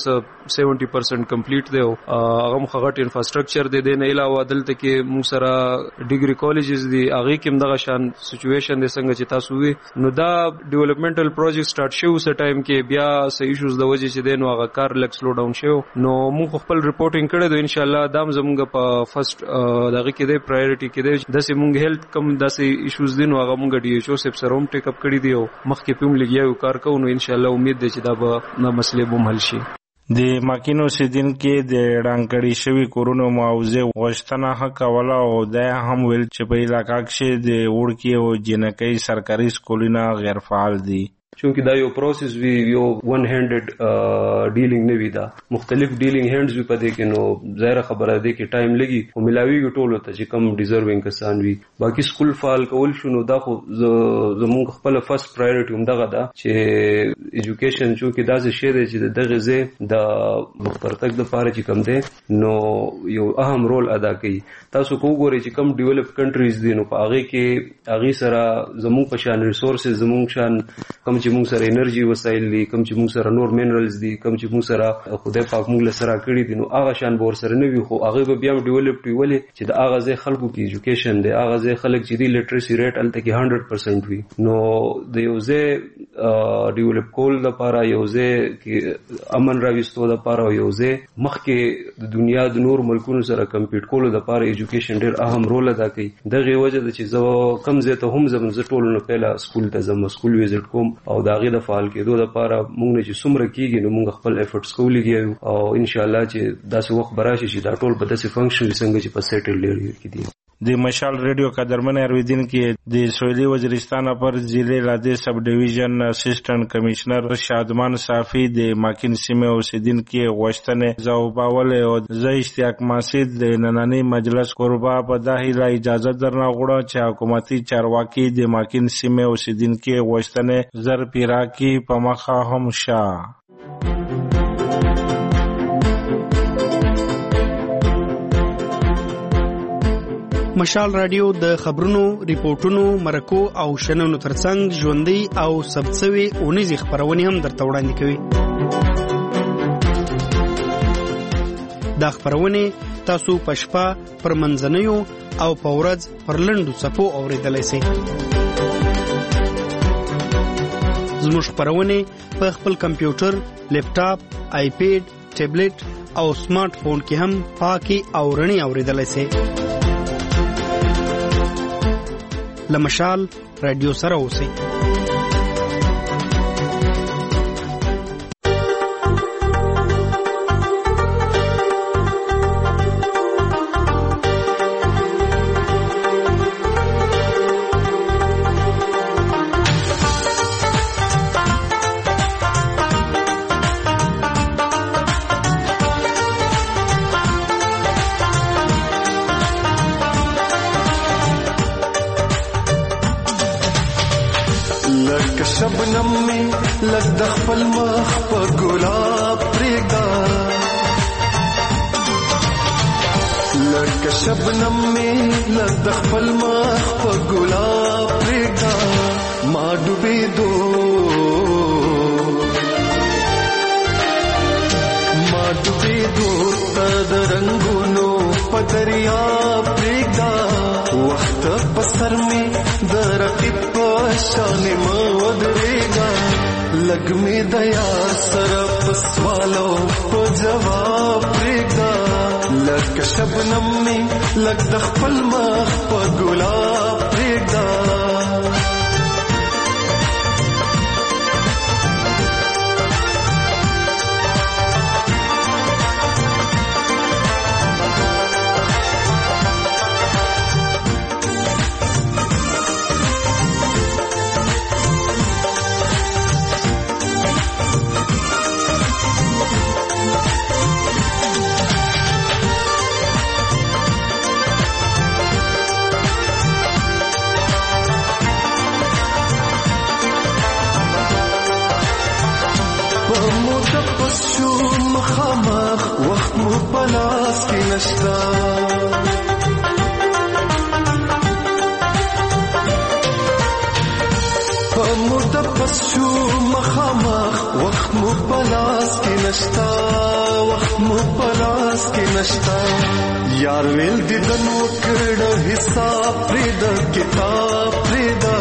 70% کمپلیټ دی او اغم خغټ انفراستراکچر دی دین علاوه دلته کې موږ سره ډیګري کالجز دی اغه کې دغه شان سچويشن دی څنګه چې تاسو وی نو دا ډیولپمنټل پروجیکټ سٹارټ شو سه ټایم کې بیا سه ایشوز د وجې چې دین هغه کار لک سلو ډاون شو نو موږ خپل ریپورټینګ کړی دی ان شاء الله دام زموږ په فرست دغه کې دی پرایورټي کې دی د سیمونګ هیلث کم داسې ایشوز دي نو هغه مونږ ډي ایچ او سب سره هم ټیک اپ کړی دی او مخکې په موږ لګیاو کار کوو نو ان شاء الله امید ده چې دا به نه مسلې به حل شي د ماکینو سیدین کې د ډانګړی شوی کورونو معاوضه غوښتنه حق ولا او د هم ویل چې په علاقہ کې د وړکی او جنکۍ سرکاري سکولونه غیر فعال دي چونکه دا یو پروسس وی یو ون هاندډ ډیلینګ نه وی دا مختلف ډیلینګ هاندز وی پدې کې نو ظاهر خبره ده کې ټایم لګي او ملاویږي ټولو ته چې کم ډیزروینګ کسان وي باقي سکول فعال کول شنو دا خو زموږ خپل فرست پرایورټي هم دغه ده چې ایجوکیشن چونکه دا څه شی دی چې دغه زه د پرتګ د پاره چې کم ده نو یو اهم رول ادا کوي تاسو وګورئ چې کم ډیولپ کنټریز دي نو په هغه کې هغه سره زموږ په شان ریسورسز زموږ شان کم چې موږ سره انرژي وسایل دي کم چې موږ سره نور مینرالز دي کم چې موږ سره خدای پاک موږ سره کړی دي نو هغه شان به ور سره نه وي خو هغه به بیا ډیولپ ولې چې د هغه ځای خلکو کې ایجوکیشن دی هغه ځای خلک چې دی لټریسي ریټ الته کې 100% وي نو د یو ځای ډیولپ کول لپاره یو ځای کې امن راوستو لپاره یو ځای مخکې د دنیا د نور ملکونو سره کمپیټ کولو لپاره ایجوکیشن ډېر اهم رول ادا کوي دغه وجه د چې زه کم زه ته هم زم زه ټول نه پهلا سکول ته زم سکول ویزټ کوم او دا غي د فعال کېدو لپاره موږ نه چې څومره کیږي نو موږ خپل ایفورټس کولیږو او ان شاء الله چې داسې وخت براشي چې دا ټول په داسې فنکشن څنګه چې په سیټل لري کې دي د مشال ریډیو قدرمن ارویدین کې د سویلی وزیرستان پر ضلع لاده سب ډیویژن اسسټنټ کمشنر شادمان صافی د ماکین سیمه اوسیدین کې غوښتنه زوباول او زه اشتیاق ماسید د نننی مجلس قربا په داخله اجازه درنه غوړه چې حکومتي چارواکي د ماکین سیمه اوسیدین کې غوښتنه زر پیراکی په مخه هم شاه مشال رادیو د خبرونو، ریپورتونو، مرکو او شننو ترڅنګ ژوندۍ او ثبتسوي اونیزې خبرونه هم درته وړاندې کوي. دا خبرونه تاسو په شپه پر منځنیو او په ورځ پر لنډو صفو اوریدلای شئ. زموږ خبرونه په خپل کمپیوټر، لیپټاپ، آیپیډ، ټابلیټ او سمارټ فون کې هم پاکي او رڼي اوریدلای شئ. لمشال رادیو سره اوسئ. لکه شبنم می لږ د خپل مخ په ګلاب پرېږده لکه شبنم می لږ د خپل مخ په ګلاب پرېږده ما ډوبېدو تا د رنگونو په دریاب پرېږده وخت په سر مې د رقیب په شان مه ودرېږه لږ مې د یار سره په سوالو په جواب پرېږده لکه شبنم مې لږ د خپل مخ په ګلاب پرېږده مخامخ وخت مو پلاس کې نشتا متپس شو مخامخ وخت مو پلاس کې نشتا وخت مو پلاس کې نشتا یار ویل دې د نو کړه حساب پرې د کتاب پرې دا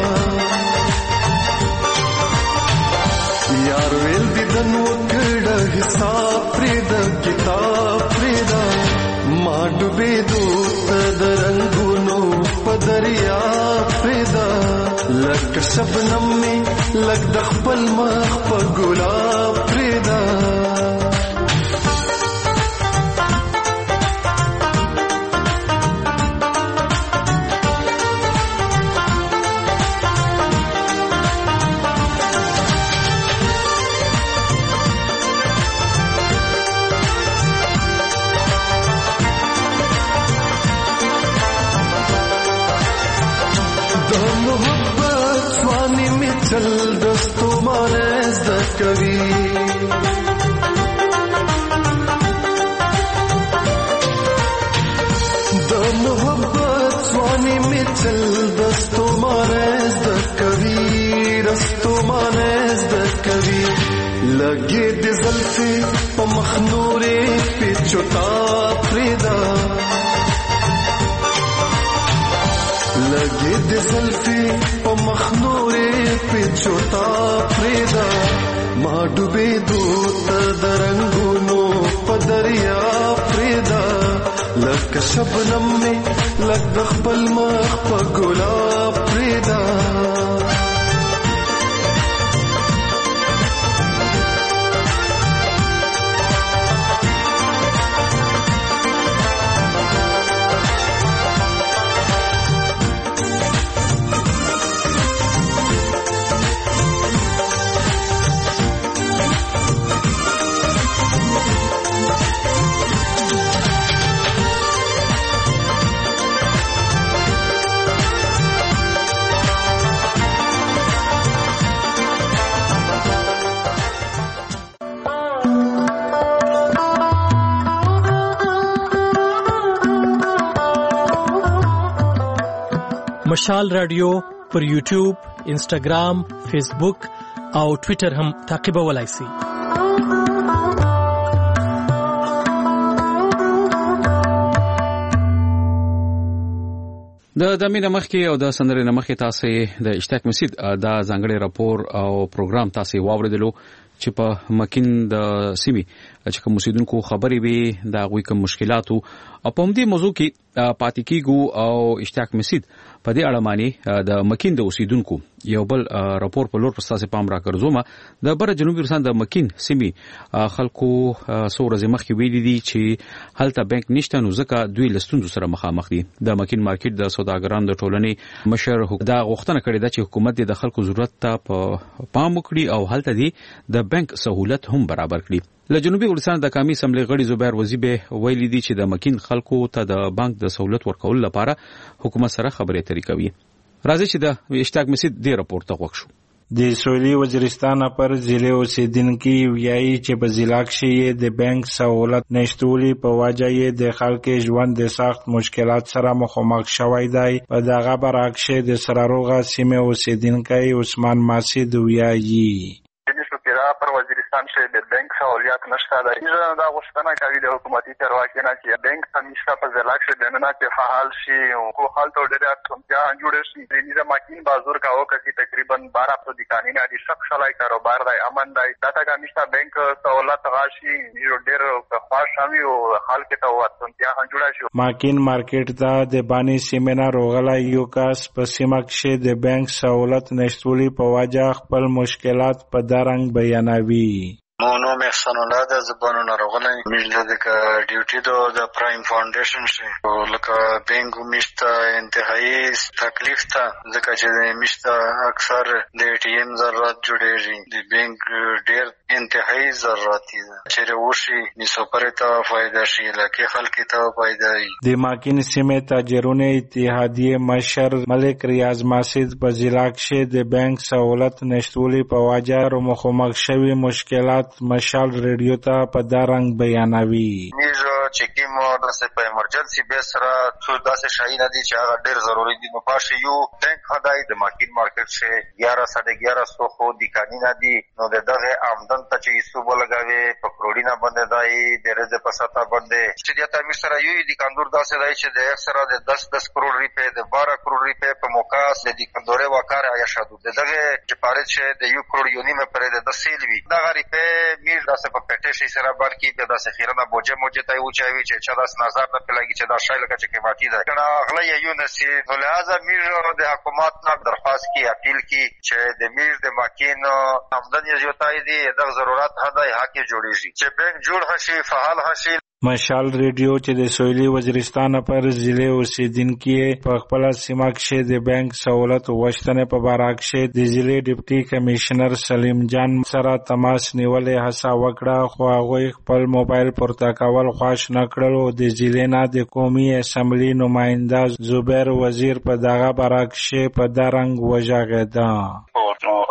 یار ویل دې د نو کړه حساب پرې د کتاب پرې دا ما ډوبېدو د رنگونو په دریا پرې دا لکه شبنم می لږ د خپل مخ په ګلاب پرې دا چل دستو مانز د کوي د محبت سوانی می چل دستو مانز د کوي رستو مانز د کوي لګي د زلفي په مخنورې په چوتا پریدا لګي د زلفي په مخنورې په چوتا پریدا ما ډوبېدو ته د رنگونو په دریا پریدا لکه شبنم مې لږ د خپل مخ په ګلاب پریدا مشال رادیو پر یوټیوب، انسټاګرام، فیسبوک او ټوئیټر هم تعقیبولای شئ. د دمینه مخکې او د سندرې مخکې تاسو د اشتیاق مسجد دا ځانګړی راپور او پروګرام تاسو واوریدلو چې په مکین د سیمې چې کوم اوسیدونکو خبرې وي دا غوي کوم مشکلاتو او په دې موضوع کې پاتې کیږو او اشتیاق مسجد په دې اړه معنی د مکین د اوسیدونکو یو بل راپور په لور پستاسه پام را کړزومه د بر جنوبي روسان د مکین سیمې خلکو سورزه مخکې ویلي دي چې هلته بانک نشته نو ځکه دوی لستونزو سره مخامخ دي. د مکین مارکیټ د سوداګرانو د ټولنې مشر دا غوښتنه کړې ده چې حکومت د خلکو ضرورت ته پام وکړي او هلته دي د بانک سہولت هم برابر کړي. له جنوبي ولسان د قومي اسمبلی غړي زبیر وزیبه ویلي دي چې د مکین خلکو ته د بانک د سہولت ورکول لپاره حکومت سره خبرې اترې کوي. راځي چې د اشتیاق مسجد دی راپورته وکړو. د سویلي وزیرستان پر ضلع اوسیدونکي ویایي چې په ضلع کې د بانک سہولت نشټولي په وجه یې د خلکو ژوند د سخت مشکلات سره مخامخ شوی دی. په دغه برعکس د سراروغه سیمه اوسیدونکي عثمان ماسید ویایي پر وزیرستان کې د بانک سہولیات نشته دی. دا غوښتنه کوي د حکومتي چارواکو نه چې بانک همیشه په ضلع کې د نه چې فعال شي او کو حالت ډېر اسانتیا جوړ شي. د ماکین بازار کاو کسي تقریبا 12 دکانونه دي، شخص شلای کاروبار دی، امن دی. دا ته همیشه بانک سہولت راشي ډېر خوشحالي او حالت ته اسانتیا جوړ شي. ماکین مارکیټ ته د بانی سیمه روغلای یو کس په سیمه کې د بانک سہولت نشټولي په وجه خپل مشکلات په دارنګ بیانوي. نو محسن الله د زبانو ناروغلای مجله د ډیوټي د پرایم فاونډیشن شي لکه بینګ مشته انتهایی تکلیف ته ځکه چې مشته اکثر د ای ټی ایم ضرورت جوړیږي، د بینګ ډیر انتهایی ضرورت دي چې وشي نسو پرته فائدہ شي لکه خلک ته فائدہ وي. د ماکین سیمه تاجرون اتحادیه مشر ملک ریاض ماسید په ضلع کې د بانک سہولت نشټولي په وجه مخامخ شوی مشکلات مشال ریډیو ته په دارنګ بیانوي. چې کوم داسې په ایمرجنسي بیس سره څو داسې شای نه دي چې هغه ډېر ضروري دي. نو پاشه یو بانک هداي د ماکین مارکیټ شه 1100 خو د قانون دي. نو دغه آمدن ته چې صوبه لګاوي په کروڑینا باندې دای د رزه په ساته باندې چې د تامیر سره یو د کاندور داسې دای چې د اکثره د 10 کروڑ روپے د 12 کروڑ روپے په موقاس د کندوره وکړه یا شادو دغه چې پاره چې د 1 کروڑ یونی مې پرې د 10 وی دغه روپے میر داسې په پټه سره بلکې د داسې خیرنه بوجه ته و چاوي چې داس نظر نه پلاګي چې دا شای لکه چې قیمتي ده کنه اغله یو نسی. نو لہذا میر د حکومت نه درخواست کی اپیل کی چې د میر د ماکین آمدنی زیاتای دي د ضرورت هداي حق جوړیږي چې بانک جوړ هشي فعال هشي. مشال ریډیو چې د سویلي وزیرستان پر ضلع اوسیدونکي په خپل سیمه کې د بانک سہولت غوښتنې په باره کې د ضلع ډیپټي کمشنر سلیم جان سره تماس نیولې هڅه وکړه، خو هغه خپل موبایل پورته کول خوښ نه کړل او د ضلع نه د قومي اسمبلی نماینده زبیر وزیر په دغه باره کې په دارنګ وژغېده.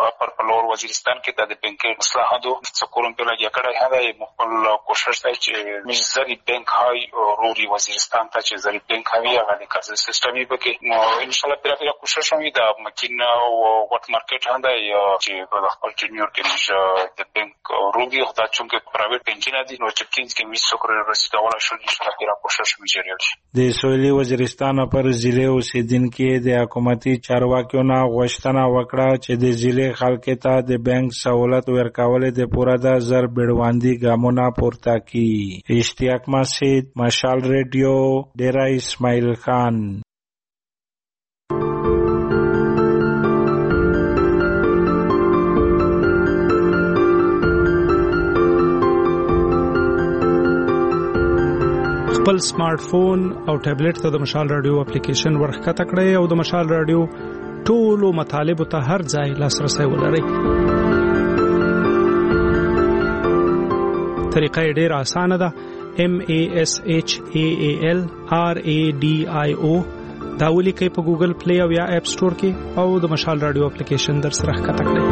وزیرستان کې د بانکي اصلاحاتو څکورم په لګیا کړه هغه مخبل کوشش دی چې مزري بانک هاي روري وزیرستان ته چې زري بانک هاي هغه د قرض سیستمي پکې نو ان شاء الله پیرا کوشش وي د مکین او وټ مارکیټ هنده چې په خپل جونیور کې د بانک روري خدای چې پرایویټ بانکونه دي نو چې کینز کې 20 کروڑ رسیدول شو ان شاء الله پیرا کوشش ویجریږي. د سویلي وزیرستان پر ضلع اوسیدونکي د حکومتي چارواکیو نه غوښتنه وکړه چې د ضلع خلکو ته د بانک سہولت ورکول د پوره د زر بیړواندي ګامونه پورته کړي. اشتیاق مسجد، مشال ریډیو، ډیرا اسماعیل خان. خپل سمارټ فون او ټابلیټ ته د مشال رادیو اپلیکیشن ورخکته کړئ او د مشال رادیو ټولو مطالب ته هر ځای لاسرسي ولرئ. طریقه ډېر اسانه ده. MASHAAL RADIO دا ولیکئ په ګوګل پلی او یا اپ سٹور کې او د مشال رادیو اپلیکیشن در سره ښکته کړئ.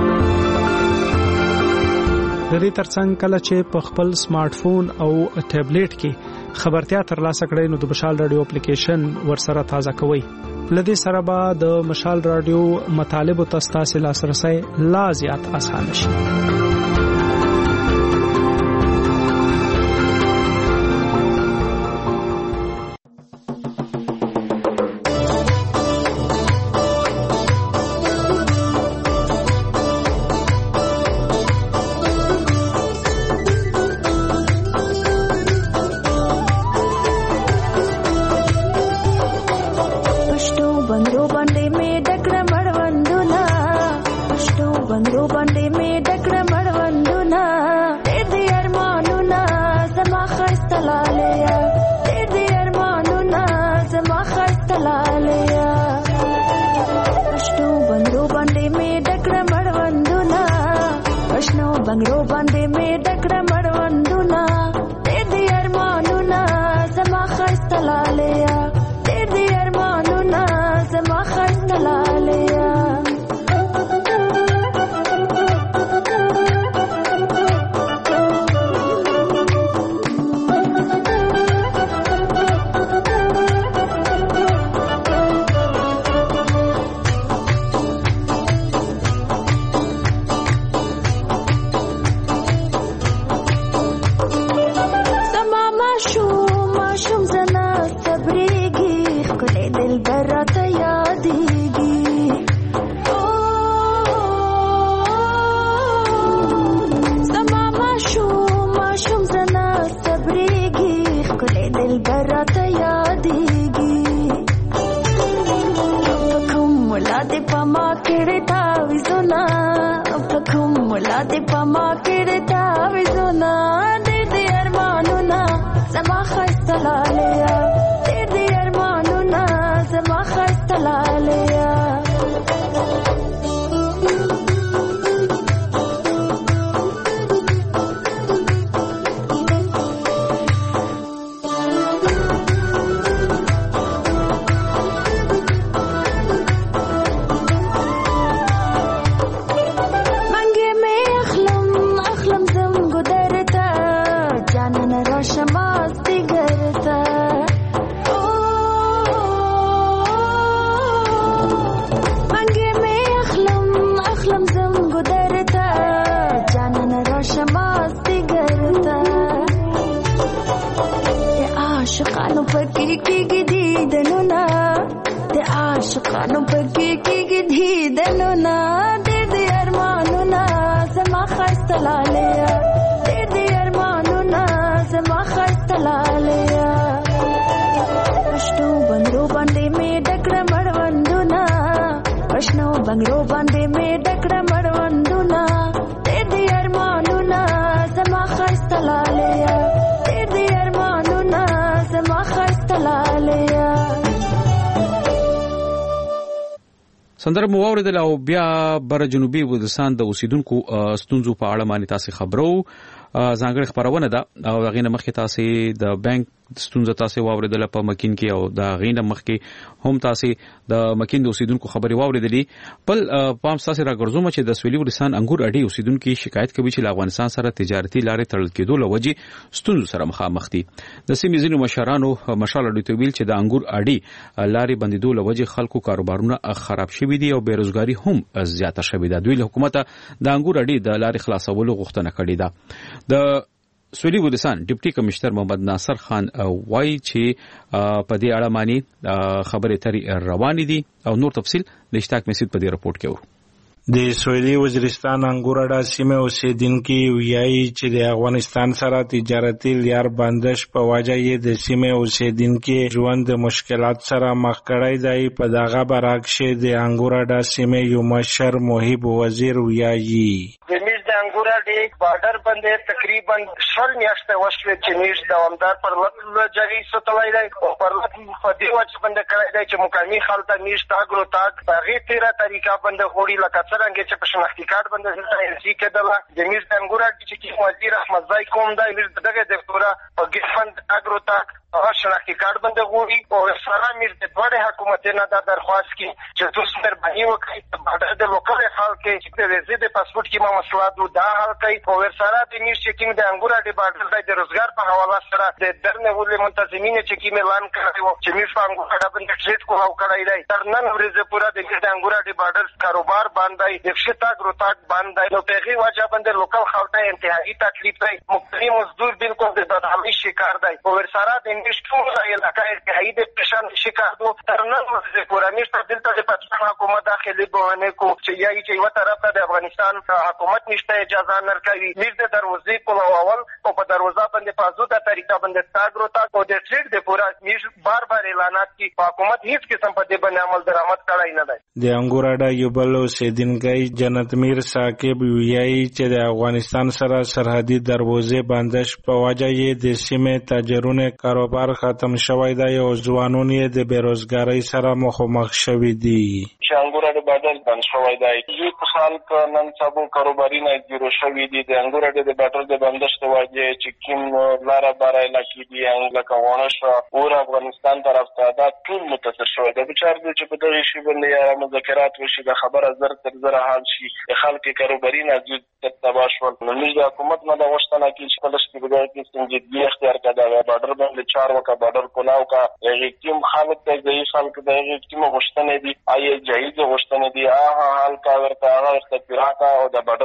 د دې ترڅنګ کله چې په خپل سمارټ فون او ټابلیټ کې خبرتیا ترلاسه کړئ نو د مشال رادیو اپلیکیشن ورسره تازه کوئ. لدې سره به د مشال رادیو مطالب او تاسو لاسرسي لا زیات آسان شي. بنگلو باندې می ډکړه مړوندونه دې ارمانونه زما خستلالیا دې ارمانونه زما خستلالیا pama kireta vizuna pakhum mula de pama kireta vizuna de armanuna sama khastalaleya de armanuna sama khastalaleya आशिकानों पर की दीदनुना ते आशिकानों पर की दीदनुना दे अरमानुना समा खस्तलालेया दे अरमानुना समा खस्तलालेया प्रश्नो बंगरो बंदे में डकड़ा मड़वंदुना प्रश्नो बंगरो बंदे में डकड़ा मड़वंदुना दे अरमानुना समा खस्तलालेया سندره مو اوریدل او بیا بر جنوبي وزیرستان د اوسیدونکو ستونزو په اړه باندې تاسو خبرو ځانګړي خبرونه ده او غینه مخکې تاسو د بانک ستونزه تاسو واوریدل په مکین کې او د غینه مخکې هم تاسو د مکین د اوسیدونکو خبري واوریدلې بل پام تاسو راګرځوم چې د سویلي وزیرستان انګور اډي اوسیدونکو شکایت کوي چې افغانستان سره تجارتي لارې تړل کېدو لوجې ستونزو سره مخامخ دي د سیمې ځینو مشرانو مشال اډي تویل چې د انګور اډي لارې بندیدو لوجې خلکو کاروبارونه خراب شوي دي او بیروزګاری هم زیاته شوې ده دوی له حکومت د انګور اډي د لارې خلاصولو غوښتنه کړې ده د سویلي وزیرستان ډیپټي کمشنر محمد ناصر خان وایي چې په دې اړه معنی خبرې ترې روانې دي او نور تفصیل د اشتاق مسعود په دې رپورت کې وو د سویلي وزیرستان انګور اډا سیمه اوسیدونکي وایي چې د افغانستان سره تجارتي لار بندش په وجه یې د سیمه اوسیدونکي ژوند د مشکلات سره مخ کړی دی په دغه برعکس د انګور اډا سیمه یو مشر محب وزیر وایي د انګور اډې بارډر باندې تقریبا 10 میاشتې وشوې چې نیش دوامدار پر لټ جاری ستلای دی او پر لټ په دې وجه باندې کړی دی چې مقامي خلک نیش تاګرو تاک هغه تیرا طریقه باندې هوړي لکه څنګه چې په شناختی کارت باندې انسي کېدله د نیش د انګور اډې چې وزیر احمد زای کوم دی نیش دغه د پورا په ګفند تاګرو تاک هغه شناختی کارت باندې غوړي او سره میر د دوه حکومت نه دا درخواست کی چې تاسو مهرباني وکړئ بارډر د لوکل خلک چې د ویزې د پاسپورت کې مسله دا حل کوي او ورسره د نیش چیکینګ د انګور اډې بارډر د روزګار په حواله سره د درنه ولې منتظمین چې کی اعلان کړی و چې میش په انګور اډې باندې ټریټ کوو کړی دی تر نن ورځې پورا د انګور اډې بارډر کاروبار باندې د شتا ګروتاک باندې نو په هغه وجه باندې لوکل خلک ته انتهایی تکلیف دی مقیم مزدور بالکل د بدحالي شکار دی او ورسره د نیش ټول علاقې انتهایی د پریشان شکار دو تر نن ورځې پورا نیش په دلته د پاکستان حکومت داخلي بهانه کو چې یای چې یو طرف ته د افغانستان حکومت نشته اجازه نرکوي میر د دروازې په اول او په دروازه باندې په ازوده طریقه باندې تاګرو تاک او د ټریډ د پورا میر بار اعلانات کی حکومت هیڅ قسم په دې باندې عمل درآمد کړای نه دی د انګور اډا یو بل اوسیدونکی جنت میر ثاقب وایي چې د افغانستان سره سرحدي دروازې بندش په وجه یې د سیمې تاجرونو کاروبار ختم شوی دی او ځوانان یې د بیروزګاری سره مخامخ شوي دي چې انګور اډا بدل بند شوی دی یو خلک نن سبا کاروباري نه جوړ شوی دي د انګور اډا د بټر د بندش ته وایي چې کوم لاره بارای لکې دي لکه ونه او افغانستان طرف ته دا ټول متاثر شوی دی بچار دي چې په دغه شی باندې مذاکرات وشي د خبره زر تر زر حال شي خلک کاروباري نه جوړ تباشول نو موږ د حکومت نه د وشتنه کې چې په لښتې بدای کې څنګه اختیار کړه د بارډر باندې 4 وکا بارډر کولاو کا یغی کوم خلک د دې خلک د یغی کوم غشتنه دي آی جایز غشتنه دي حال کا ورته هغه ورته پیراکا او د بارډر ته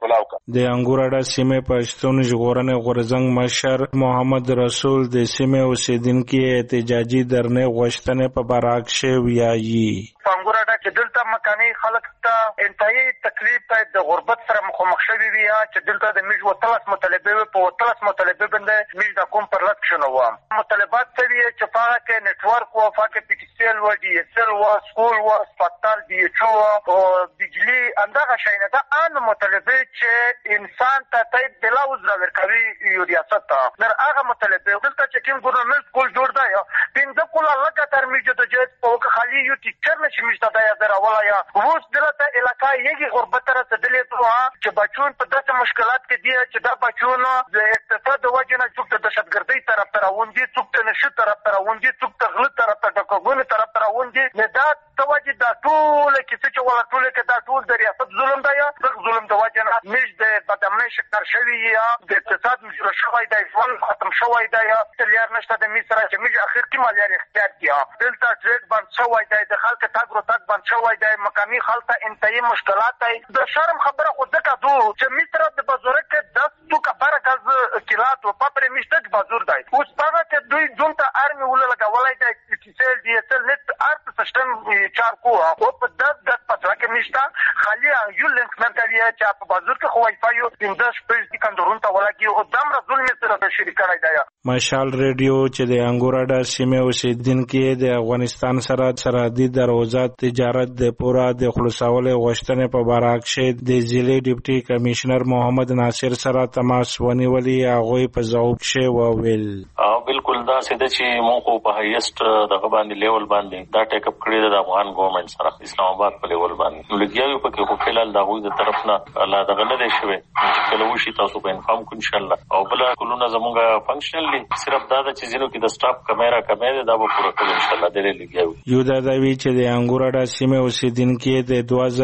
کولاو کا د انګوراډا سیمه پښتون ژغورنې غورزنګ مشر محمد رسول د سیمه اوسیدونکو احتجاجي درنه غوښتنې په باره کې ویایي. انګوراډا چې دلته مکاني خلک ته انتهایی تکلیف ته د غربت سره مخامخ شوي وي چې دلته د میژ وتلس مطالبه په وتلس مطالبه باندې میژ د کوم پر لټ شنو و مطالبات ته وی چې پاره کې نتورک او فاکه پکسل و ډي اس ال و سکول و هسپتال دی چو او بجلی اندغه شینه ده ان مطالبه چې انسان ته تای بلا وزرا ورکوي یو ریاست نر هغه مطالبه دلته چې کوم ګورنمنت سکول جوړ دی پنځه کوله لکه تر میژ ته چې په خالي یو ټیچر نشي میژ ته یا دراولا یا اوس دلته علاقې یږي غربت تر تدلې ته چې بچون په داسې مشکلات کې دي چې دا بچون د اقتصاد د وجه نه څوک د دهشتګردۍ طرف ته راوندي څوک د نشه طرف ته راوندي څوک د غله طرف ته ټکوګونې طرف ته راوندي نه دا توجه دا ټول کې چې ولا ټول کې دا ټول د ریاست ظلم دی یا د ظلم د وجه نه نش د بدامنۍ شکر شوی یا د اقتصاد مشکل شوی دی فون ختم شوی دی یا تلیار نشته د میسره چې میج اخر کې مالیار اختیار کیا دلته ټریډ بند شوی دی د خلک تاګرو تاګ بند شوی دی مقامی خلک انتهایی مشکلات دی د شرم خبره خو ځکه دو چې میسره د بازار کې 10 تو کبره غاز کیلات او پپره میشته بازار دی اوس هغه چې دوی ځون ته ارمي ول لګولای دی چې ډي اس ال نت ارت سیستم چار کو او په 10 پاتره کې نشته خالي یو لینک منتالي چې په بازار کې خو وای فای او 15 پیج دي کندرون ته ولګي او دمر ظلم سره شریک کړی دی. مشال ریډیو چې د انګوراډا سیمه اوسیدونکو د افغانستان سره سرحدي دروازات تجارت د پورا د خلاصول غوښتنې په باره کې د ضلع ډیپټي کمشنر محمد ناصر سره تماس ونیولي هغه په ځواب کې وویل بالکل دا سده چې موږ په هایست دغه باندې لیول باندې دا ټیک اپ کړی د افغان ګورنمنت سره اسلام آباد په لیول باندې لګیاوي په کې خو فلال دا غوې د طرف نه الله دغه نه دی شوی چې کله وشي تاسو په انفارم کو ان شاء الله او بل کلونه زموږه فنکشنلی صرف دا چې زینو کې د سټاف کیمرا دا به پوره کړو ان شاء الله ډېر لګیاوي یو دا دوی چې د انګوراډا سیمه اوسیدونکو د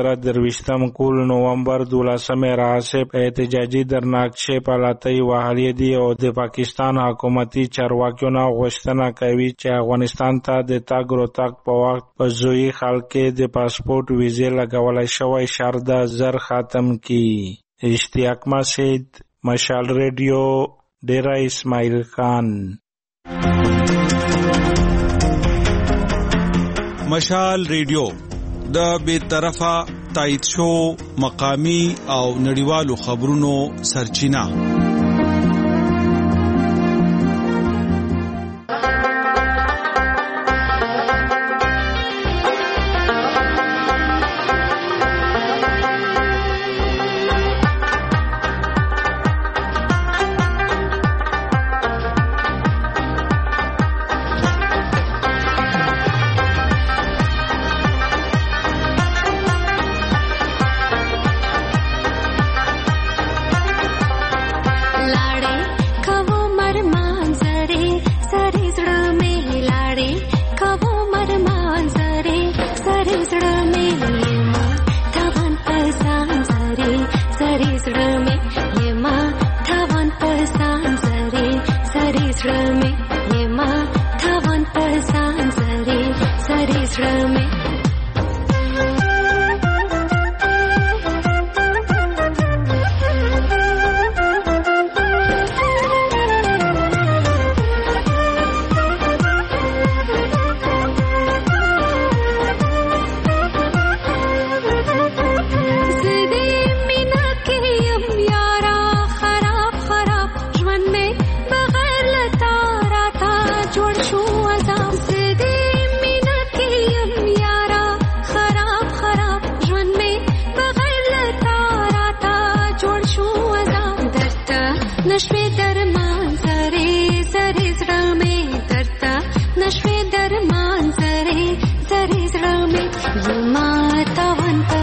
2023 کول نومبر 12 راځي په احتجاجي درناکشه پالاتای وحالي دي او د پاکستان حکومتي چارواکیو نه غوښتنه کوي چې افغانستان ته د تاګ او تاګ په وخت په زوی خلک د پاسپورت ویزه لګولای شوی شرط زر ختم کی. اشتیاق مسعود مشال ریډیو ډیرا اسماعیل خان. مشال ریډیو د بیطرفه تایید شو مقامی او نړیوالو خبرونو سرچینه. नशे दरमान सरे सरे सरे में ये माता वन